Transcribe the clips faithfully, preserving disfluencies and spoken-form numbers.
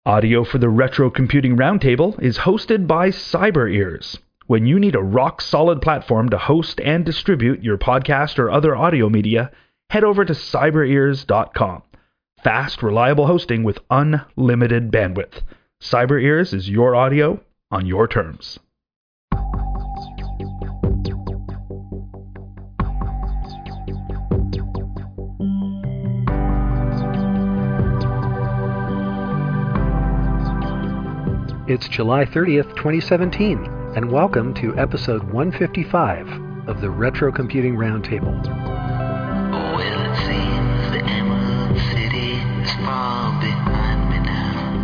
Audio for the Retro Computing Roundtable is hosted by CyberEars. When you need a rock-solid platform to host and distribute your podcast or other audio media, head over to cyber ears dot com. Fast, reliable hosting with unlimited bandwidth. CyberEars is your audio on your terms. It's July thirtieth, twenty seventeen, and welcome to episode one fifty-five of the Retro Computing Roundtable. Well, it seems the Emerald City is far behind me now,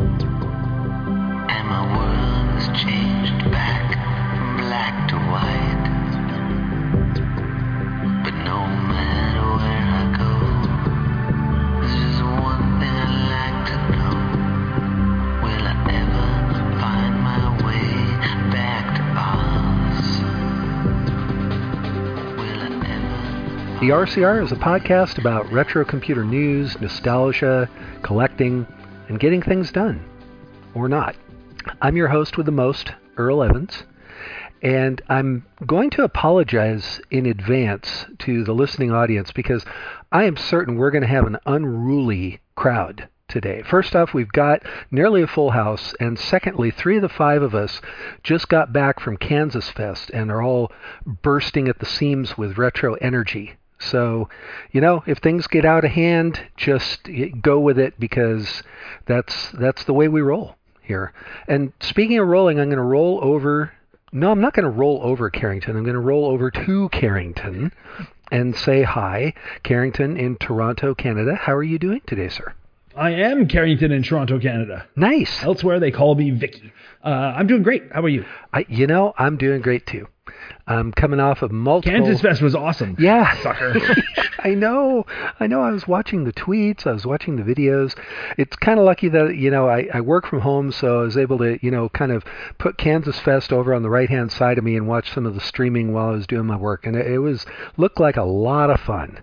and my world has changed back from black to white. But no matter where I go, there's just one thing I'd like to know. Will I ever find my way back to Oz? Will I ever... The R C R is a podcast about retro computer news, nostalgia, collecting, and getting things done. Or not. I'm your host with the most, Earl Evans, and I'm going to apologize in advance to the listening audience because I am certain we're going to have an unruly crowd today. First off, we've got nearly a full house, and secondly, three of the five of us just got back from Kansas Fest and are all bursting at the seams with retro energy. So, you know, if things get out of hand, just go with it because that's that's the way we roll here. And speaking of rolling, I'm going to roll over. No, I'm not going to roll over Carrington. I'm going to roll over to Carrington and say hi. Carrington in Toronto, Canada. How are you doing today, sir? I am Carrington in Toronto, Canada. Nice. Elsewhere, they call me Vicky. Uh, I'm doing great. How are you? I, you know, I'm doing great too. I'm coming off of multiple... Kansas Fest was awesome. Yeah. Sucker. I know. I know. I was watching the tweets. I was watching the videos. It's kind of lucky that, you know, I, I work from home, so I was able to, you know, kind of put Kansas Fest over on the right-hand side of me and watch some of the streaming while I was doing my work. And it, it was looked like a lot of fun.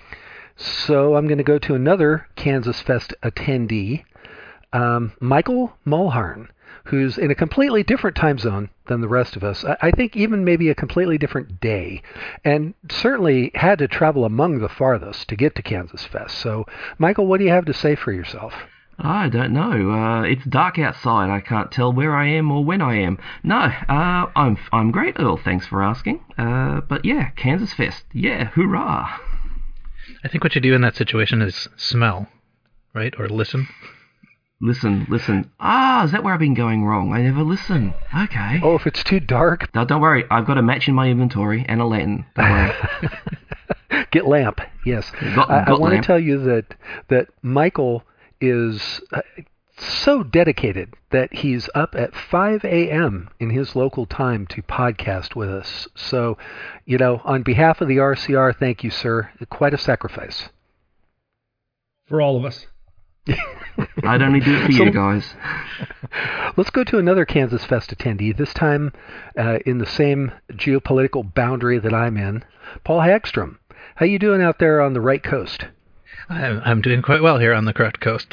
So I'm going to go to another Kansas Fest attendee, um, Michael Mulharn, who's in a completely different time zone than the rest of us. I, I think even maybe a completely different day, and certainly had to travel among the farthest to get to Kansas Fest. So, Michael, what do you have to say for yourself? I don't know. Uh, it's dark outside. I can't tell where I am or when I am. No, uh, I'm I'm great, Earl. Thanks for asking. Uh, but yeah, Kansas Fest. Yeah, hoorah! I think what you do in that situation is smell, right? Or listen. Listen, listen. Ah, is that where I've been going wrong? I never listen. Okay. Oh, if it's too dark... No, don't worry. I've got a match in my inventory and a lantern. Don't worry. Get lamp, yes. Got, I, I want lamp. to tell you that, that Michael is... Uh, so dedicated that he's up at five a.m. in his local time to podcast with us. So, you know, on behalf of the R C R, thank you, sir. Quite a sacrifice. For all of us. I'd only do it for So- you guys. Let's go to another Kansas Fest attendee, this time uh, in the same geopolitical boundary that I'm in. Paul Hagstrom, how you doing out there on the right coast? I'm, I'm doing quite well here on the correct coast.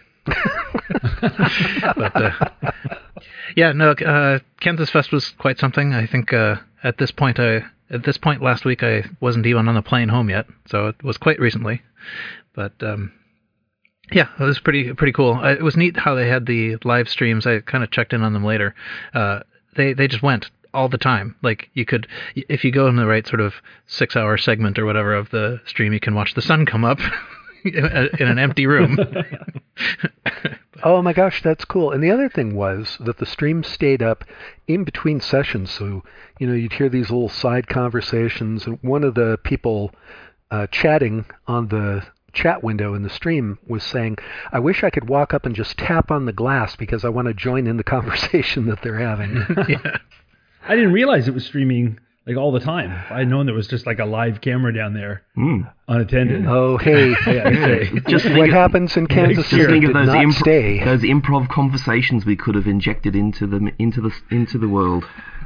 but uh, yeah, no, uh, Kansas Fest was quite something. I think uh, at this point, I at this point last week, I wasn't even on the plane home yet, so it was quite recently. But um, yeah, it was pretty pretty cool. Uh, it was neat how they had the live streams. I kind of checked in on them later. Uh, they they just went all the time. Like you could, if you go in the right sort of six hour segment or whatever of the stream, you can watch the sun come up. in an empty room. Oh my gosh, that's cool. And the other thing was that the stream stayed up in between sessions. So, you know, you'd hear these little side conversations. And one of the people uh, chatting on the chat window in the stream was saying, I wish I could walk up and just tap on the glass because I want to join in the conversation that they're having. Yeah. I didn't realize it was streaming like all the time. If I'd known there was just like a live camera down there, Mm. Mm. unattended. Oh, hey, yeah, Just think what of, happens in Kansas just City think did of those, not impro- stay. those improv conversations we could have injected into the into the into the world.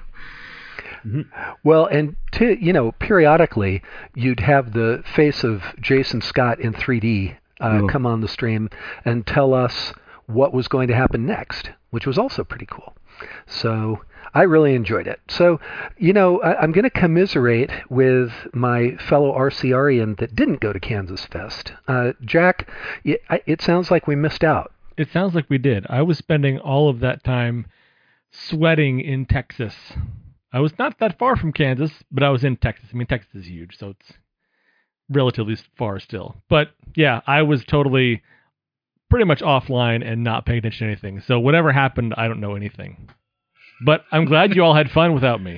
Well, and to, you know, periodically you'd have the face of Jason Scott in three D uh, Oh. come on the stream and tell us what was going to happen next, which was also pretty cool. So I really enjoyed it. So, you know, I, I'm going to commiserate with my fellow RCRian that didn't go to Kansas Fest. Uh, Jack, it, it sounds like we missed out. It sounds like we did. I was spending all of that time sweating in Texas. I was not that far from Kansas, but I was in Texas. I mean, Texas is huge, so it's relatively far still. But yeah, I was totally pretty much offline and not paying attention to anything. So whatever happened, I don't know anything. But I'm glad you all had fun without me.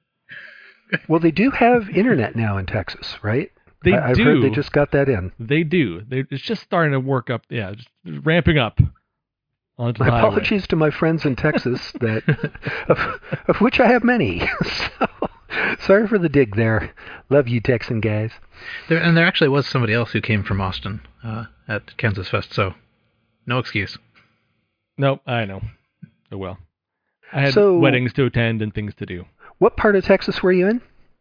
Well, they do have internet now in Texas, right? They I, I've do. heard they just got that in. They do. They, it's just starting to work up. Yeah, just ramping up. Onto My the highway. apologies to my friends in Texas, that of, of which I have many. So, sorry for the dig there. Love you, Texan guys. There, and there actually was somebody else who came from Austin uh, at Kansas Fest, so no excuse. Nope, I know. Oh well. I had So- weddings to attend and things to do. What part of Texas were you in?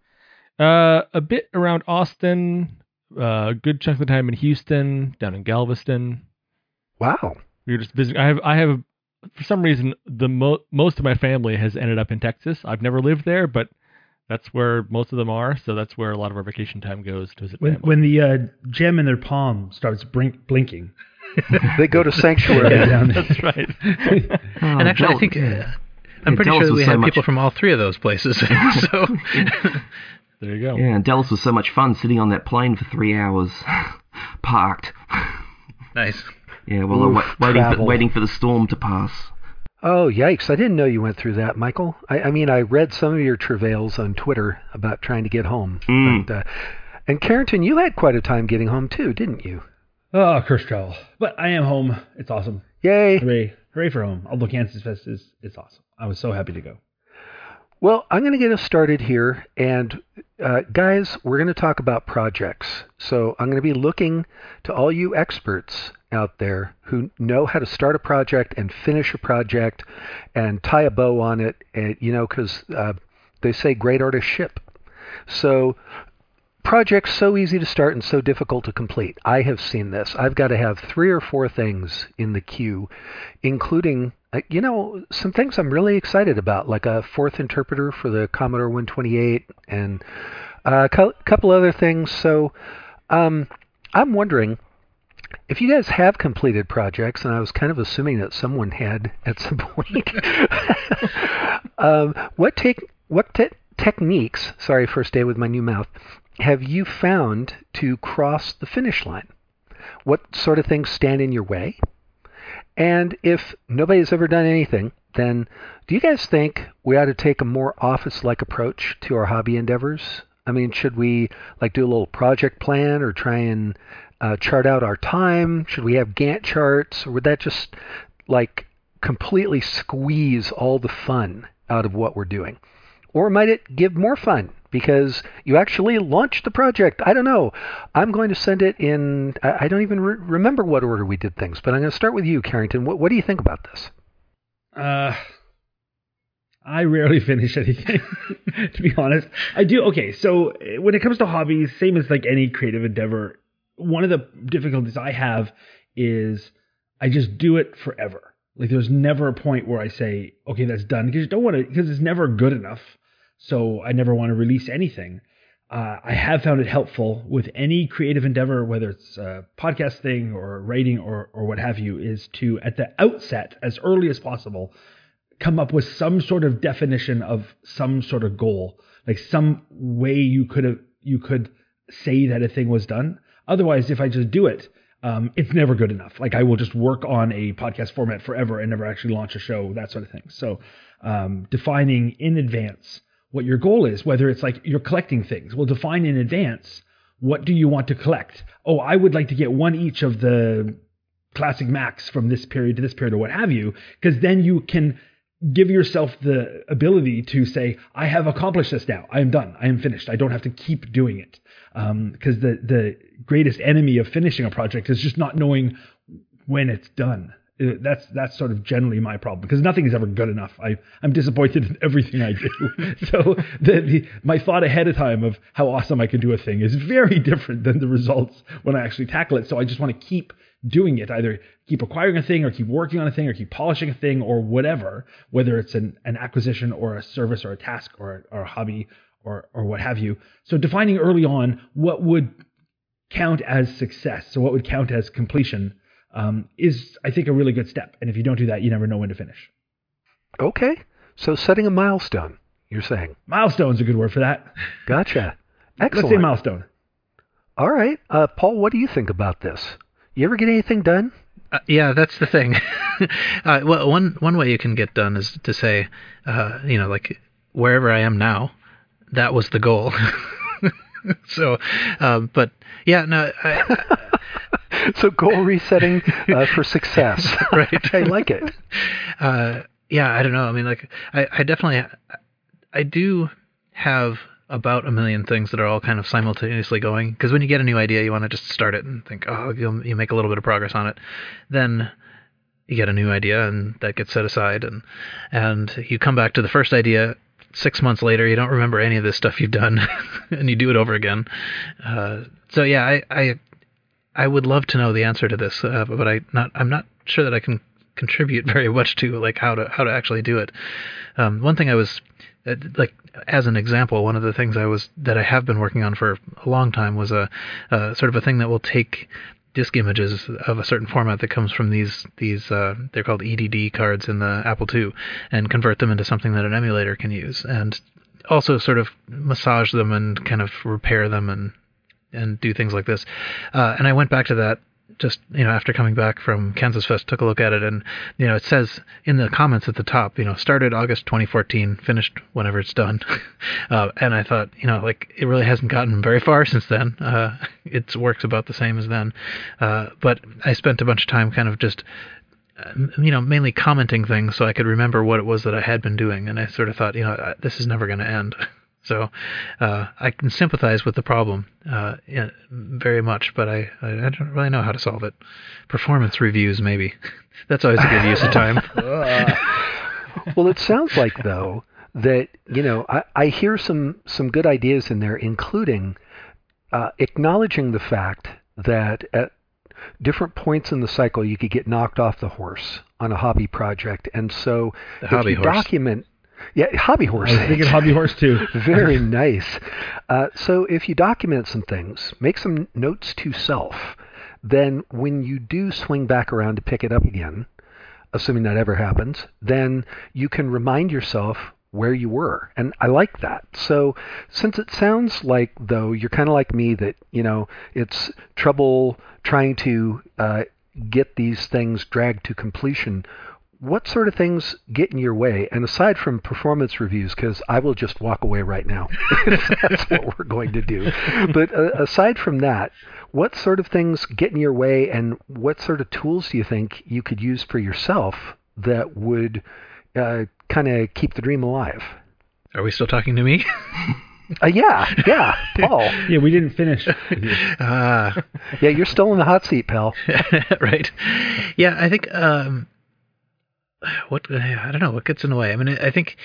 Uh, a bit around Austin, uh, a good chunk of the time in Houston, down in Galveston. Wow. We were just visiting. I have, I have, for some reason, the mo- most of my family has ended up in Texas. I've never lived there, but that's where most of them are. So that's where a lot of our vacation time goes to visit When, family. when the uh, gem in their palm starts blink, blinking. They go to Sanctuary. Yeah, down there. That's right. Oh, and actually, Del- I think yeah. I'm Yeah, pretty Dallas sure that was we so had much- people from all three of those places. So There you go. Yeah, and Dallas was so much fun sitting on that plane for three hours, parked. nice. Yeah, well, Oof, wa- waiting for, travel. waiting for the storm to pass. Oh, yikes. I didn't know you went through that, Michael. I, I mean, I read some of your travails on Twitter about trying to get home. Mm. But, uh, and Carrington, you had quite a time getting home too, didn't you? Oh, cursed travel. But I am home. It's awesome. Yay. Hooray. Hooray for home. Although Kansas Fest is it's awesome. I was so happy to go. Well, I'm going to get us started here. And uh, guys, we're going to talk about projects. So I'm going to be looking to all you experts out there who know how to start a project and finish a project and tie a bow on it, and, you know, because uh, they say great artists ship. So projects so easy to start and so difficult to complete. I have seen this. I've got to have three or four things in the queue, including, uh, you know, some things I'm really excited about, like a fourth interpreter for the Commodore one twenty-eight and a co- couple other things. So um, I'm wondering if you guys have completed projects, and I was kind of assuming that someone had at some point, um, what take what te- techniques, sorry, first day with my new mouth, have you found to cross the finish line? What sort of things stand in your way? And if nobody's ever done anything, then do you guys think we ought to take a more office-like approach to our hobby endeavors? I mean, should we like do a little project plan or try and uh, chart out our time? Should we have Gantt charts, or would that just like completely squeeze all the fun out of what we're doing? Or might it give more fun because you actually launched the project? I don't know. I'm going to send it in, I I don't even re- remember what order we did things, but I'm going to start with you, Carrington. What, what do you think about this? Uh, I rarely finish anything, to be honest. I do. Okay, so uh, when it comes to hobbies, same as like any creative endeavor, one of the difficulties I have is I just do it forever. Like there's never a point where I say, okay, that's done, because you don't want to, because it's never good enough. So I never want to release anything. Uh, I have found it helpful with any creative endeavor, whether it's a podcast thing or writing or, or what have you, is to, at the outset, as early as possible, come up with some sort of definition of some sort of goal, like some way you could have, you could say that a thing was done. Otherwise, if I just do it, um, it's never good enough. Like I will just work on a podcast format forever and never actually launch a show, that sort of thing. So um, defining in advance what your goal is, whether it's like you're collecting things, well, define in advance, what do you want to collect? Oh, I would like to get one each of the classic Macs from this period to this period or what have you, because then you can give yourself the ability to say, I have accomplished this now. I am done. I am finished. I don't have to keep doing it. Because um, the, the greatest enemy of finishing a project is just not knowing when it's done. Uh, That's that's sort of generally my problem because nothing is ever good enough. I I'm disappointed in everything I do. So the, the my thought ahead of time of how awesome I can do a thing is very different than the results when I actually tackle it. So I just want to keep doing it, either keep acquiring a thing or keep working on a thing or keep polishing a thing or whatever, whether it's an, an acquisition or a service or a task or, or a hobby or or what have you. So defining early on what would count as success, so what would count as completion, um, is, I think, a really good step. And if you don't do that, you never know when to finish. Okay. So setting a milestone, you're saying. Milestone's a good word for that. Gotcha. Excellent. Let's say milestone. All right. Uh, Paul, what do you think about this? You ever get anything done? Uh, yeah, that's the thing. uh, well, one one way you can get done is to say, uh, you know, like wherever I am now, that was the goal. so, um, but yeah, no. I, So goal resetting uh, for success. Right. I like it. Uh, yeah, I don't know. I mean, like, I, I definitely, I do have about a million things that are all kind of simultaneously going. Because when you get a new idea, you want to just start it and think, oh, you'll, you make a little bit of progress on it. Then you get a new idea and that gets set aside. And, and you come back to the first idea. Six months later, you don't remember any of this stuff you've done, and you do it over again. Uh, so yeah, I, I I would love to know the answer to this, uh, but I not I'm not sure that I can contribute very much to like how to how to actually do it. Um, one thing I was uh, like as an example, one of the things I was that I have been working on for a long time was a uh, sort of a thing that will take disk images of a certain format that comes from these these uh, they're called E D D cards in the Apple two and convert them into something that an emulator can use, and also sort of massage them and kind of repair them and and do things like this. Uh, and I went back to that just, you know, after coming back from Kansas Fest, took a look at it, and, you know, it says in the comments at the top, you know, started August twenty fourteen, finished whenever it's done. uh, and I thought, you know, like, it really hasn't gotten very far since then. Uh, it works about the same as then. Uh, but I spent a bunch of time kind of just, you know, mainly commenting things so I could remember what it was that I had been doing. And I sort of thought, you know, this is never going to end. So uh, I can sympathize with the problem uh, yeah, very much, but I, I don't really know how to solve it. Performance reviews, maybe. That's always a good use of time. Well, it sounds like, though, that, you know, I, I hear some, some good ideas in there, including uh, acknowledging the fact that at different points in the cycle you could get knocked off the horse on a hobby project. And so The if hobby you horse. document... Yeah, hobby horse. I was thinking hobby horse too. Very nice. Uh, so if you document some things, make some notes to self, then when you do swing back around to pick it up again, assuming that ever happens, then you can remind yourself where you were. And I like that. So since it sounds like, though, you're kind of like me, that, you know, it's trouble trying to uh, get these things dragged to completion, what sort of things get in your way? And aside from performance reviews, because I will just walk away right now, if that's what we're going to do. But uh, aside from that, what sort of things get in your way, and what sort of tools do you think you could use for yourself that would uh, kind of keep the dream alive? Are we still talking to me? Uh, yeah, yeah, Paul. Yeah, we didn't finish. Ah, Yeah, you're still in the hot seat, pal. right. Yeah, I think... Um, What I don't know what gets in the way. I mean, I think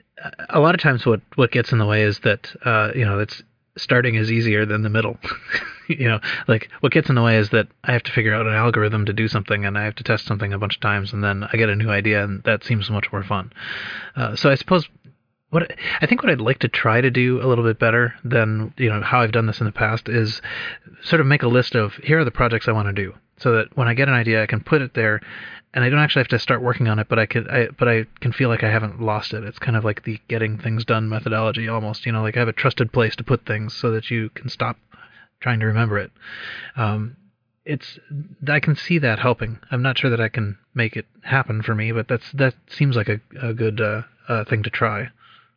a lot of times what, what gets in the way is that uh, you know, it's starting is easier than the middle. You know, like what gets in the way is that I have to figure out an algorithm to do something, and I have to test something a bunch of times, and then I get a new idea, and that seems much more fun. Uh, so I suppose what I think what I'd like to try to do a little bit better than, you know, how I've done this in the past is sort of make a list of, here are the projects I want to do, so that when I get an idea, I can put it there. And I don't actually have to start working on it, but I could, I, but I can feel like I haven't lost it. It's kind of like the getting things done methodology almost, you know, like I have a trusted place to put things so that you can stop trying to remember it. Um, it's, I can see that helping. I'm not sure that I can make it happen for me, but that's, that seems like a, a good uh, uh, thing to try.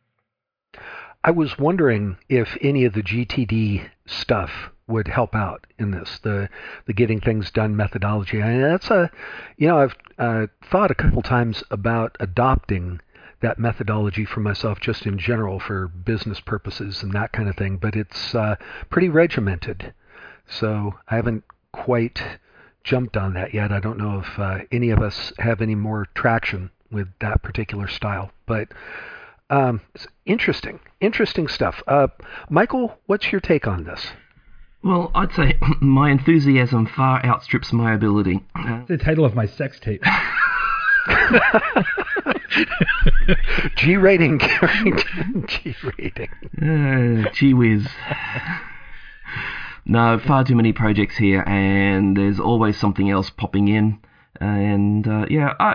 I was wondering if any of the G T D stuff would help out in this, the the getting things done methodology. And that's a, you know, I've uh, thought a couple times about adopting that methodology for myself just in general for business purposes and that kind of thing, but it's uh, pretty regimented. So I haven't quite jumped on that yet. I don't know if uh, any of us have any more traction with that particular style, but um, it's interesting, interesting stuff. Uh, Michael, what's your take on this? Well, I'd say my enthusiasm far outstrips my ability. Uh, The title of my sex tape. G rating, Carrington. G rating. Uh, gee whiz. No, far too many projects here, and there's always something else popping in. And uh, yeah, I,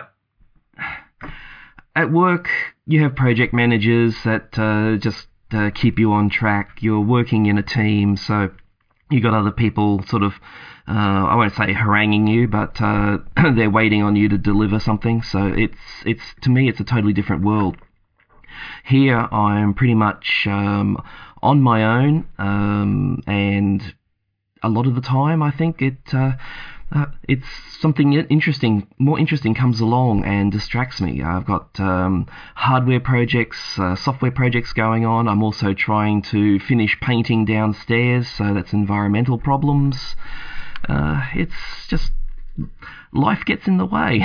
at work you have project managers that uh, just uh, keep you on track. You're working in a team, so you got other people sort of, uh, I won't say haranguing you, but uh, they're waiting on you to deliver something. So it's it's to me it's a totally different world. Here I'm pretty much um, on my own, um, and a lot of the time I think it uh, uh, it's something interesting, more interesting comes along and distracts me. I've got um, hardware projects, uh, software projects going on. I'm also trying to finish painting downstairs, so that's environmental problems. Uh, it's just life gets in the way,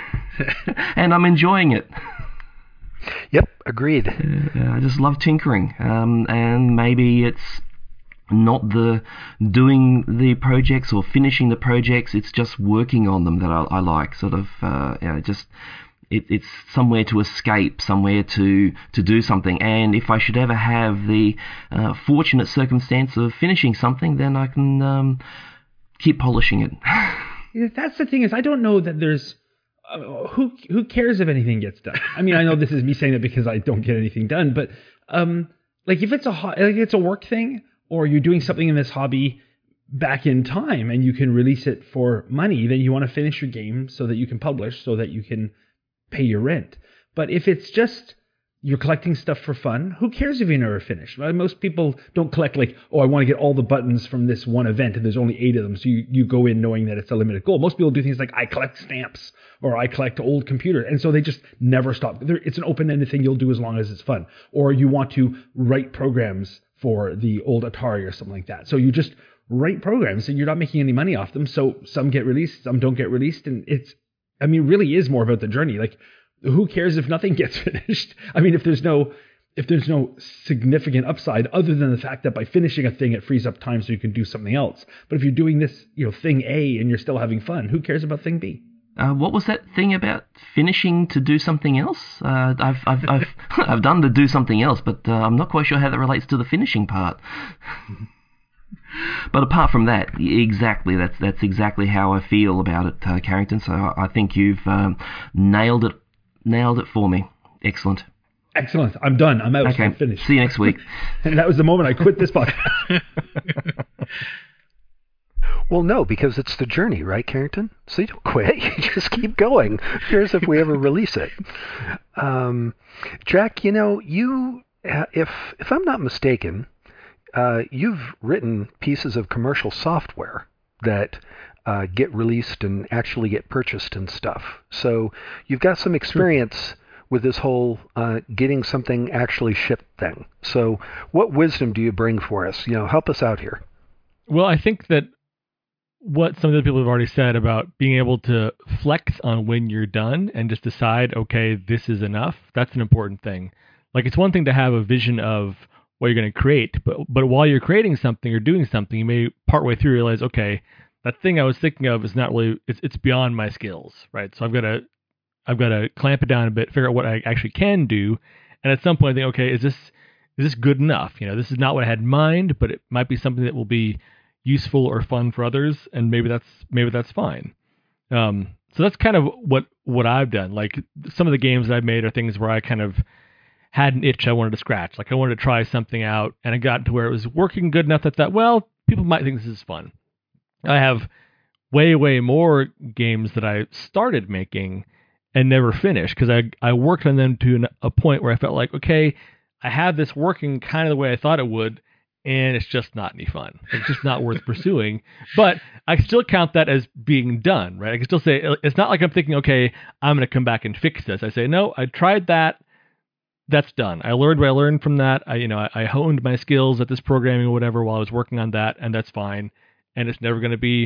and I'm enjoying it. Yep, agreed. Uh, I just love tinkering, um, and maybe it's not the doing the projects or finishing the projects, it's just working on them that I, I like. Sort of, uh, you know, just it, it's somewhere to escape, somewhere to to do something. And if I should ever have the uh, fortunate circumstance of finishing something, then I can um, keep polishing it. That's the thing is, I don't know that there's uh, who who cares if anything gets done. I mean, I know this is me saying that because I don't get anything done, but um, like if it's a ho- like it's a work thing, or you're doing something in this hobby back in time and you can release it for money, then you want to finish your game so that you can publish, so that you can pay your rent. But if it's just you're collecting stuff for fun, who cares if you never finish? Well, most people don't collect like, oh, I want to get all the buttons from this one event and there's only eight of them. So you, you go in knowing that it's a limited goal. Most people do things like I collect stamps or I collect old computers. And so they just never stop. They're, it's an open-ended thing you'll do as long as it's fun. Or you want to write programs for the old Atari or something like that. So you just write programs and you're not making any money off them. So some get released, some don't get released. And it's, I mean, really is more about the journey. Like, who cares if nothing gets finished? I mean, if there's no, if there's no significant upside other than the fact that by finishing a thing, it frees up time so you can do something else. But if you're doing this, you know, thing A and you're still having fun, who cares about thing B? Uh, what was that thing about finishing to do something else? Uh, I've I've I've I've done the do something else, but uh, I'm not quite sure how that relates to the finishing part. But apart from that, exactly that's that's exactly how I feel about it, uh, Carrington. So I, I think you've um, nailed it nailed it for me. Excellent. Excellent. I'm done. I'm out. Okay. So I'm finished. See you next week. And that was the moment I quit this podcast. Well, no, because it's the journey, right, Carrington? So you don't quit. You just keep going. Who cares if we ever release it? Um, Jack, you know, you, if if I'm not mistaken, uh, you've written pieces of commercial software that uh, get released and actually get purchased and stuff. So you've got some experience with this whole uh, getting something actually shipped thing. So what wisdom do you bring for us? You know, help us out here. Well, I think that what some of the people have already said about being able to flex on when you're done and just decide, okay, this is enough, that's an important thing. Like, it's one thing to have a vision of what you're going to create, but but while you're creating something or doing something, you may partway through realize, okay, that thing I was thinking of is not really, it's it's beyond my skills, right? So I've got to I've got to clamp it down a bit, figure out what I actually can do, and at some point I think, okay, is this is this good enough? You know, this is not what I had in mind, but it might be something that will be useful or fun for others, and maybe that's maybe that's fine. Um, so that's kind of what what I've done. Like, some of the games that I've made are things where I kind of had an itch I wanted to scratch. Like, I wanted to try something out, and I got to where it was working good enough that that well, people might think this is fun. I have way way more games that I started making and never finished because I I worked on them to an, a point where I felt like, okay, I have this working kind of the way I thought it would, and it's just not any fun. It's just not worth pursuing. But I still count that as being done, right? I can still say, it's not like I'm thinking, okay, I'm going to come back and fix this. I say, no, I tried that. That's done. I learned what I learned from that. I, you know, I, I honed my skills at this programming or whatever while I was working on that, and that's fine. And it's never going to be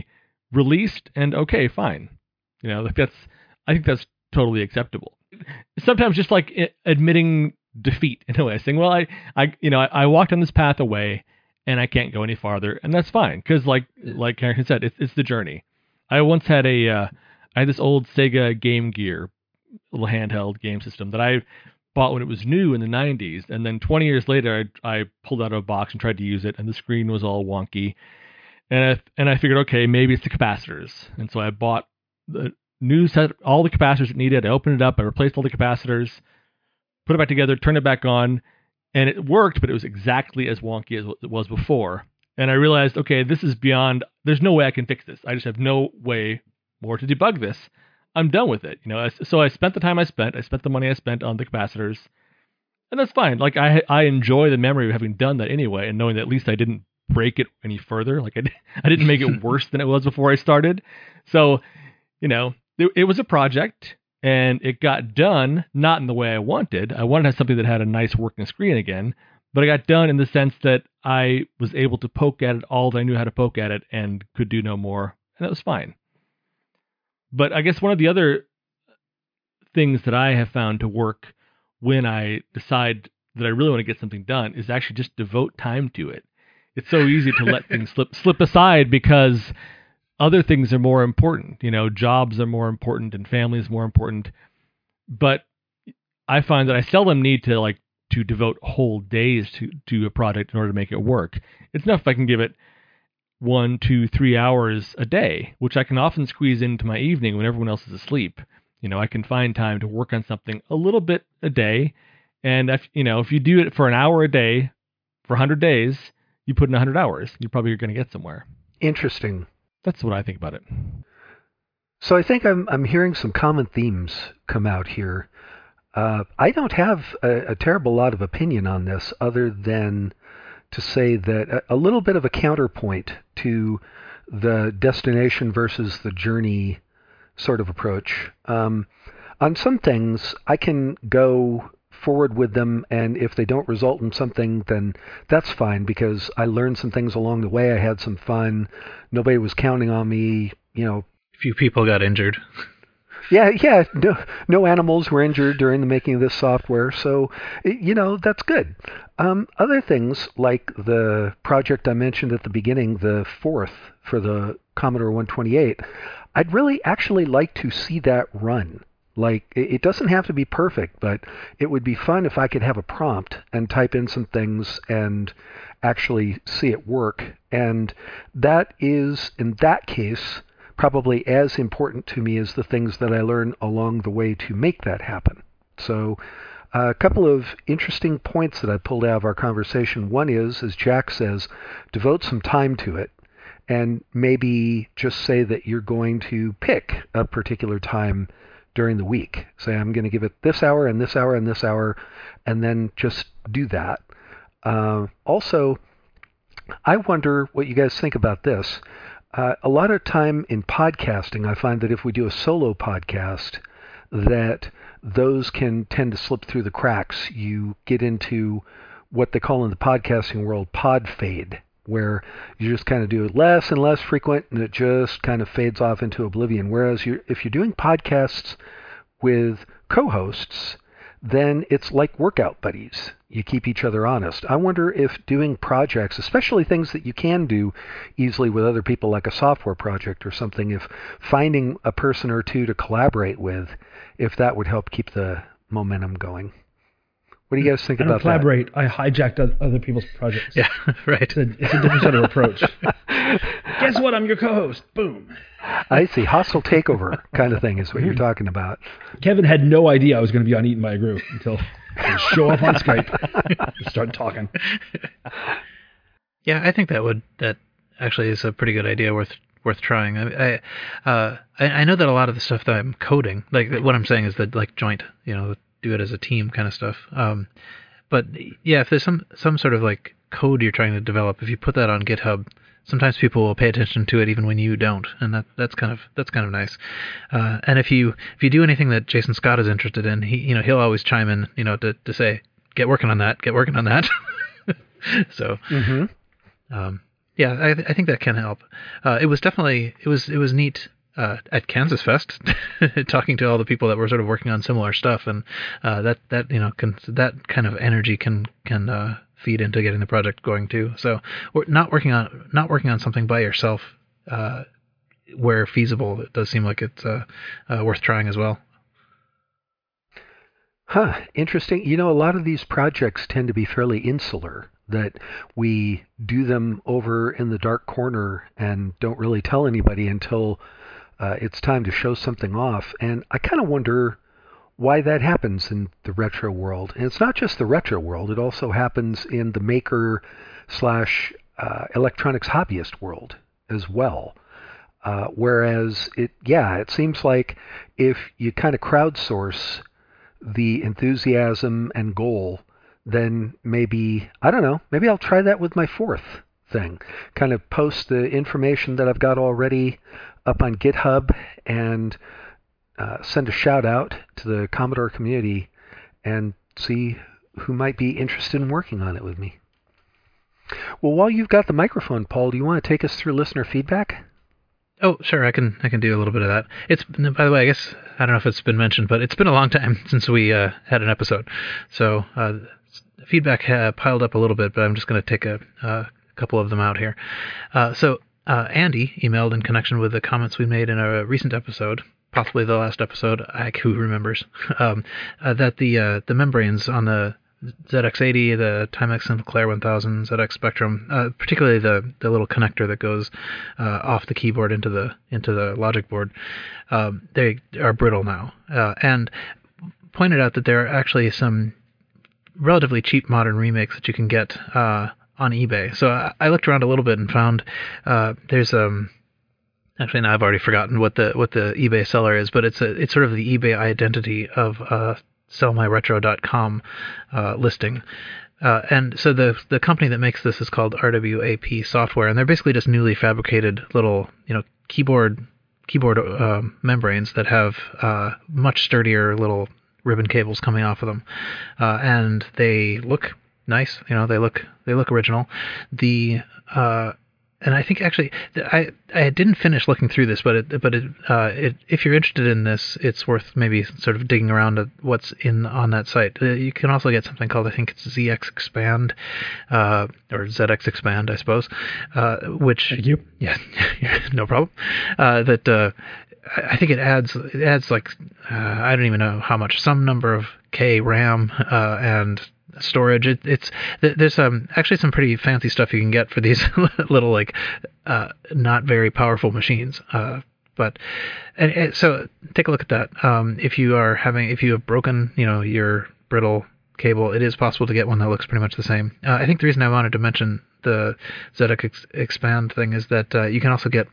released, and okay, fine. You know, like that's I think that's totally acceptable. Sometimes just like admitting defeat in a way, saying, well, I, I you know, I, I walked on this path away and I can't go any farther, and that's fine because like like Karen said, it's it's the journey. I once had a uh, I had this old Sega Game Gear little handheld game system that I bought when it was new in the nineties, and then twenty years later I, I pulled out of a box and tried to use it, and the screen was all wonky, and I, and I figured, okay, maybe it's the capacitors, and so I bought the new set, all the capacitors it needed. I opened it up, I replaced all the capacitors, put it back together, turned it back on, and it worked, but it was exactly as wonky as it was before. And I realized, okay, this is beyond, there's no way I can fix this. I just have no way more to debug this. I'm done with it. You know, so I spent the time I spent, I spent the money I spent on the capacitors, and that's fine. Like I I enjoy the memory of having done that anyway, and knowing that at least I didn't break it any further. Like I, I didn't make it worse than it was before I started. So, you know, it, it was a project, and it got done, not in the way I wanted. I wanted to have something that had a nice working screen again, but it got done in the sense that I was able to poke at it all that I knew how to poke at it and could do no more, and that was fine. But I guess one of the other things that I have found to work when I decide that I really want to get something done is actually just devote time to it. It's so easy to let things slip slip aside because other things are more important. You know, jobs are more important and family is more important. But I find that I seldom need to like to devote whole days to, to a project in order to make it work. It's enough if I can give it one, two, three hours a day, which I can often squeeze into my evening when everyone else is asleep. You know, I can find time to work on something a little bit a day. And if, you know, if you do it for an hour a day for one hundred days, you put in one hundred hours. You're probably going to get somewhere. Interesting. That's what I think about it. So I think I'm I'm hearing some common themes come out here. Uh, I don't have a, a terrible lot of opinion on this, other than to say that a, a little bit of a counterpoint to the destination versus the journey sort of approach. Um, on some things, I can go forward with them, and if they don't result in something, then that's fine, because I learned some things along the way. I had some fun. Nobody was counting on me, you know. Few people got injured. Yeah, yeah. No, no animals were injured during the making of this software, so, you know, that's good. Um, other things, like the project I mentioned at the beginning, the fourth for the Commodore one twenty-eight, I'd really actually like to see that run. Like, it doesn't have to be perfect, but it would be fun if I could have a prompt and type in some things and actually see it work. And that is, in that case, probably as important to me as the things that I learn along the way to make that happen. So uh, a couple of interesting points that I pulled out of our conversation. One is, as Jack says, devote some time to it, and maybe just say that you're going to pick a particular time during the week. Say, I'm going to give it this hour and this hour and this hour, and then just do that. Uh, also, I wonder what you guys think about this. Uh, a lot of time in podcasting, I find that if we do a solo podcast, that those can tend to slip through the cracks. You get into what they call in the podcasting world pod fade, where you just kind of do it less and less frequent, and it just kind of fades off into oblivion. Whereas you're, if you're doing podcasts with co-hosts, then it's like workout buddies. You keep each other honest. I wonder if doing projects, especially things that you can do easily with other people, like a software project or something, if finding a person or two to collaborate with, if that would help keep the momentum going. What do you guys think I don't about collaborate. that? I hijacked other people's projects. Yeah, right. It's a, it's a different sort of approach. Guess what? I'm your co-host. Boom. I see. Hostile takeover kind of thing is what you're talking about. Kevin had no idea I was going to be on Eaten by a Groove until I show up on Skype and start talking. Yeah, I think that would that actually is a pretty good idea, worth worth trying. I I, uh, I I know that a lot of the stuff that I'm coding, like what I'm saying is that like joint, you know, do it as a team kind of stuff. Um, but yeah, if there's some some sort of like code you're trying to develop, if you put that on GitHub, sometimes people will pay attention to it even when you don't, and that that's kind of that's kind of nice. Uh, and if you if you do anything that Jason Scott is interested in, he you know he'll always chime in, you know, to to say, get working on that, get working on that. So, mm-hmm. um, Yeah, I, I think that can help. Uh, it was definitely it was it was neat uh, at Kansas Fest, talking to all the people that were sort of working on similar stuff, and uh, that that you know can, that kind of energy can can uh, feed into getting the project going too. So we're not working on not working on something by yourself, uh, where feasible, it does seem like it's uh, uh, worth trying as well. Huh, interesting. You know, a lot of these projects tend to be fairly insular, that we do them over in the dark corner and don't really tell anybody until uh, it's time to show something off. And I kind of wonder why that happens in the retro world. And it's not just the retro world, it also happens in the maker slash uh, electronics hobbyist world as well. Uh, whereas, it, yeah, it seems like if you kind of crowdsource the enthusiasm and goal, then maybe, I don't know, maybe I'll try that with my fourth thing. Kind of post the information that I've got already up on GitHub and uh, send a shout out to the Commodore community and see who might be interested in working on it with me. Well, while you've got the microphone, Paul, do you want to take us through listener feedback? Oh, sure, I can I can do a little bit of that. It's, by the way, I guess, I don't know if it's been mentioned, but it's been a long time since we uh, had an episode. So uh, feedback uh, piled up a little bit, but I'm just going to take a, a couple of them out here. Uh, so uh, Andy emailed in connection with the comments we made in a recent episode, possibly the last episode, I, who remembers, um, uh, that the uh, the membranes on the Z X eighty, the Timex Sinclair one thousand, Z X Spectrum, uh, particularly the, the little connector that goes uh, off the keyboard into the into the logic board, um, they are brittle now, uh, and pointed out that there are actually some relatively cheap modern remakes that you can get uh, on eBay. So I, I looked around a little bit and found uh, there's um actually now I've already forgotten what the what the eBay seller is, but it's a it's sort of the eBay identity of uh, sell my retro dot com uh, listing. Uh, and so the the company that makes this is called R W A P Software, and they're basically just newly fabricated little, you know, keyboard keyboard uh, membranes that have uh, much sturdier little ribbon cables coming off of them, uh, and they look nice. You know, they look they look original. The uh, And I think actually, I I didn't finish looking through this, but it, but it, uh, it, if you're interested in this, it's worth maybe sort of digging around at what's in on that site. Uh, you can also get something called, I think it's Z X Expand, uh, or Z X Expand, I suppose, uh, which Thank you. Yeah, no problem. Uh, that uh, I think it adds it adds like uh, I don't even know how much, some number of K RAM uh, and storage. It, it's there's um actually some pretty fancy stuff you can get for these little like uh, not very powerful machines. Uh, but and, and so take a look at that. Um, if you are having if you have broken you know your brittle cable, it is possible to get one that looks pretty much the same. Uh, I think the reason I wanted to mention the Z X Expand thing is that uh, you can also get.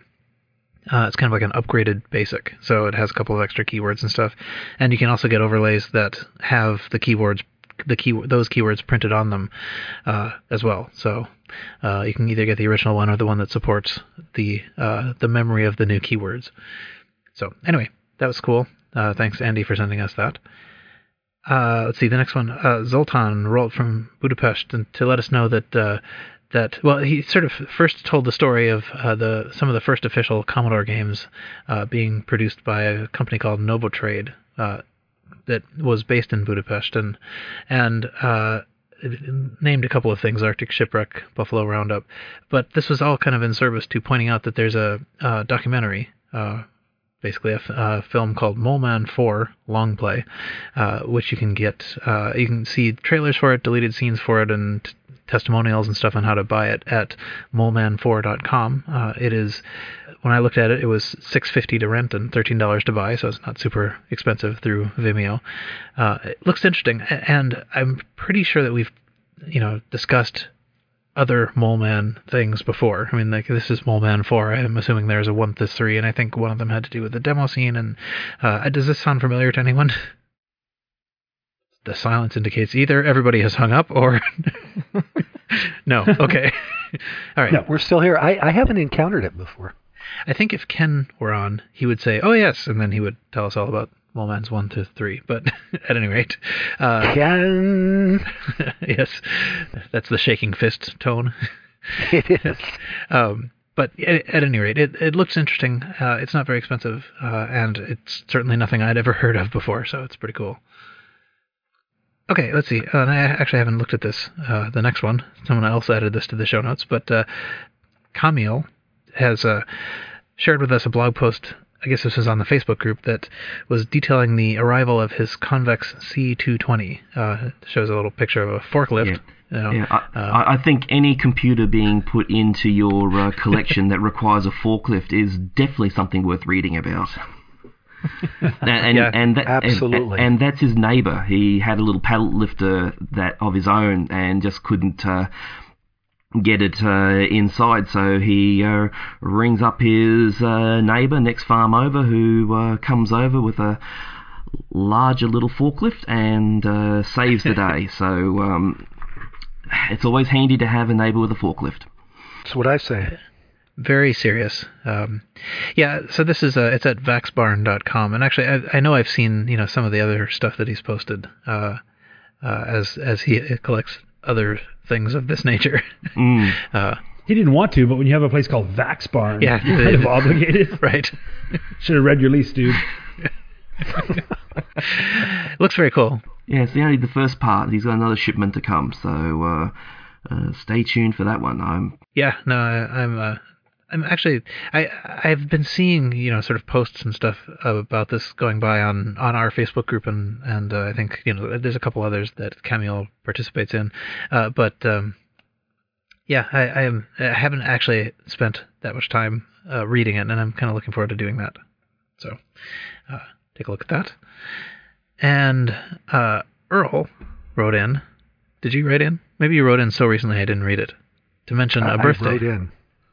Uh, it's kind of like an upgraded basic, so it has a couple of extra keywords and stuff, and you can also get overlays that have the keywords, the key those keywords printed on them uh, as well. So uh, you can either get the original one or the one that supports the uh, the memory of the new keywords. So anyway, that was cool. Uh, thanks, Andy, for sending us that. Uh, let's see, the next one, uh, Zoltan wrote from Budapest and to let us know that. Uh, That well, he sort of first told the story of uh, the some of the first official Commodore games uh, being produced by a company called Novotrade uh, that was based in Budapest, and and uh, named a couple of things: Arctic Shipwreck, Buffalo Roundup. But this was all kind of in service to pointing out that there's a, a documentary, uh, basically a, f- a film called Mole Man four Long Play, uh, which you can get. Uh, you can see trailers for it, deleted scenes for it, and t- testimonials and stuff on how to buy it at mole man four dot com. Uh, it is, when I looked at it, it was six dollars and fifty cents to rent and thirteen dollars to buy, so it's not super expensive through Vimeo. Uh, it looks interesting, and I'm pretty sure that we've, you know, discussed other Mole Man things before. I mean, like, this is Mole Man four. I'm assuming there's a one to three, and I think one of them had to do with the demo scene. And uh, does this sound familiar to anyone? The silence indicates either everybody has hung up or no. Okay. All right. No, we're still here. I, I haven't encountered it before. I think if Ken were on, he would say, "Oh yes," and then he would tell us all about Mole Man's one to three. But at any rate, uh, Ken. yes, that's the shaking fist tone. It is. um, but at, at any rate, it, it looks interesting. Uh, it's not very expensive, uh, and it's certainly nothing I'd ever heard of before, so it's pretty cool. Okay, let's see. Uh, and I actually haven't looked at this. Uh, the next one, someone else added this to the show notes, but uh, Camille has uh, shared with us a blog post. I guess this was on the Facebook group that was detailing the arrival of his Convex C two twenty. Uh, it shows a little picture of a forklift. Yeah. You know, Yeah, I, uh, I I think any computer being put into your uh, collection that requires a forklift is definitely something worth reading about. and and, Yeah, and that, absolutely. And, and that's his neighbour. He had a little pallet lifter that of his own and just couldn't uh, get it uh, inside. So he uh, rings up his uh, neighbour next farm over, who uh, comes over with a larger little forklift and uh, saves the day. So um, it's always handy to have a neighbour with a forklift. That's what I say. very serious. Um, yeah, so this is uh, it's at vaxbarn dot com, and actually, I, I know I've seen you know some of the other stuff that he's posted uh, uh, as as he collects other things of this nature. Mm. uh, He didn't want to, but when you have a place called Vax Barn, Yeah, you're kind of obligated. right. Should have read your lease, dude. Looks very cool. Yeah, it's only the first part. He's got another shipment to come, so uh, uh, stay tuned for that one. I'm Yeah, no, I, I'm. Uh, I'm actually. I I've been seeing you know sort of posts and stuff about this going by on, on our Facebook group, and and uh, I think you know there's a couple others that Camille participates in, uh, but um, yeah, I I, am, I haven't actually spent that much time uh, reading it, and I'm kind of looking forward to doing that. So uh, take a look at that. And uh, Earl wrote in. Did you write in? Maybe you wrote in so recently I didn't read it. To mention Uh, a birthday. I wrote in.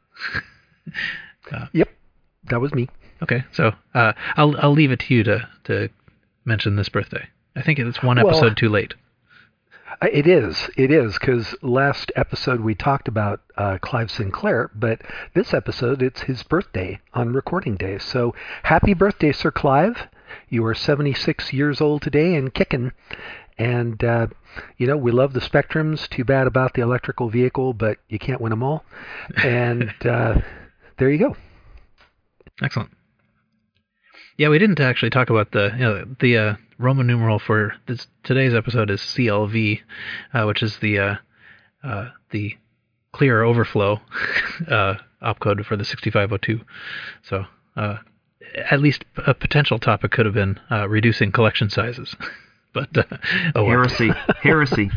Uh, Yep, that was me. Okay, so uh, I'll I'll leave it to you to, to mention this birthday. I think it's one Well, episode too late. Uh, It is. It is, because last episode we talked about uh, Clive Sinclair, but this episode it's his birthday on recording day. So happy birthday, Sir Clive. You are seventy-six years old today and kicking. And, uh, you know, we love the Spectrums. Too bad about the electrical vehicle, but you can't win them all. And uh, there you go. Excellent. Yeah, we didn't actually talk about the you know the uh, Roman numeral for this today's episode is C L V, uh, which is the uh, uh, the clear overflow uh, opcode for the sixty-five oh two. So uh, at least a potential topic could have been uh, reducing collection sizes. But uh, oh well. heresy, heresy.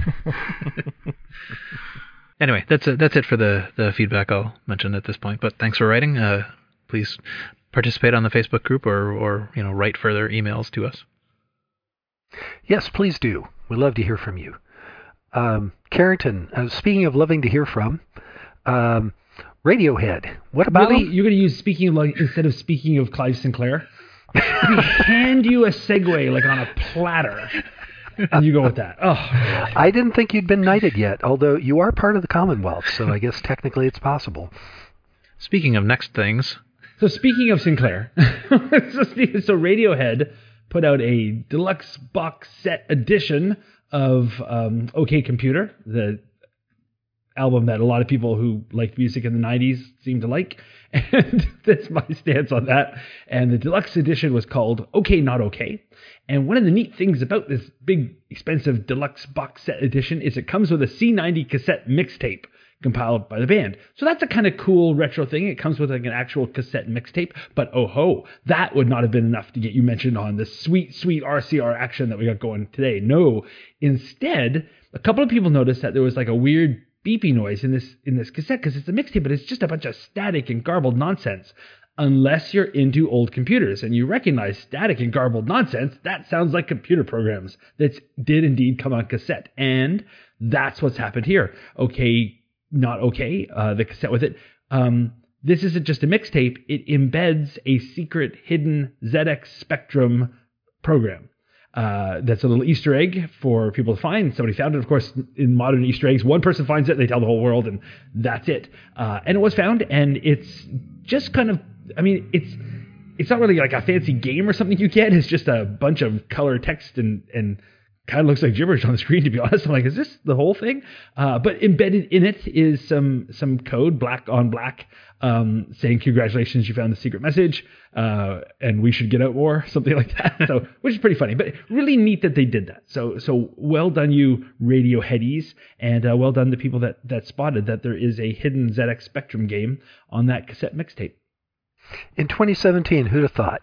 Anyway, that's it, that's it for the, the feedback I'll mention at this point. But thanks for writing. Uh, please participate on the Facebook group or, or you know write further emails to us. Yes, please do. We'd love to hear from you. Um, Carrington, uh, speaking of loving to hear from, um, Radiohead. What about Really? them? You're going to use speaking of like instead of speaking of Clive Sinclair? We hand you a segue like on a platter, and you go with that. Oh, I didn't think you'd been knighted yet, although you are part of the Commonwealth, so I guess technically it's possible. Speaking of next things, so speaking of Sinclair, so, speak- so Radiohead put out a deluxe box set edition of um, OK Computer, the album that a lot of people who liked music in the nineties seem to like. And that's my stance on that. And the deluxe edition was called OK Not OK. And one of the neat things about this big, expensive deluxe box set edition is it comes with a C ninety cassette mixtape compiled by the band. So that's a kind of cool retro thing. It comes with like an actual cassette mixtape. But oh ho, that would not have been enough to get you mentioned on the sweet, sweet R C R action that we got going today. No. Instead, a couple of people noticed that there was like a weird beepy noise in this in this cassette because it's a mixtape, but it's just a bunch of static and garbled nonsense. Unless you're into old computers and you recognize static and garbled nonsense, that sounds like computer programs that did indeed come on cassette. And that's what's happened here. Okay, not okay, uh, the cassette with it. Um, this isn't just a mixtape. It embeds a secret hidden Z X Spectrum program. Uh, that's a little Easter egg for people to find. Somebody found it. Of course, in modern Easter eggs, one person finds it, they tell the whole world, and that's it. Uh, and it was found, and it's just kind of, I mean, it's it's not really like a fancy game or something you get. It's just a bunch of color text and, and kind of looks like gibberish on the screen, to be honest. I'm like, is this the whole thing? Uh, but embedded in it is some some code, black on black, um, saying, congratulations, you found the secret message, uh, and we should get out more, something like that. So, which is pretty funny, but really neat that they did that. So, so well done, you Radioheadies, and uh, well done to people that, that spotted that there is a hidden Z X Spectrum game on that cassette mixtape. In twenty seventeen, who'd have thought?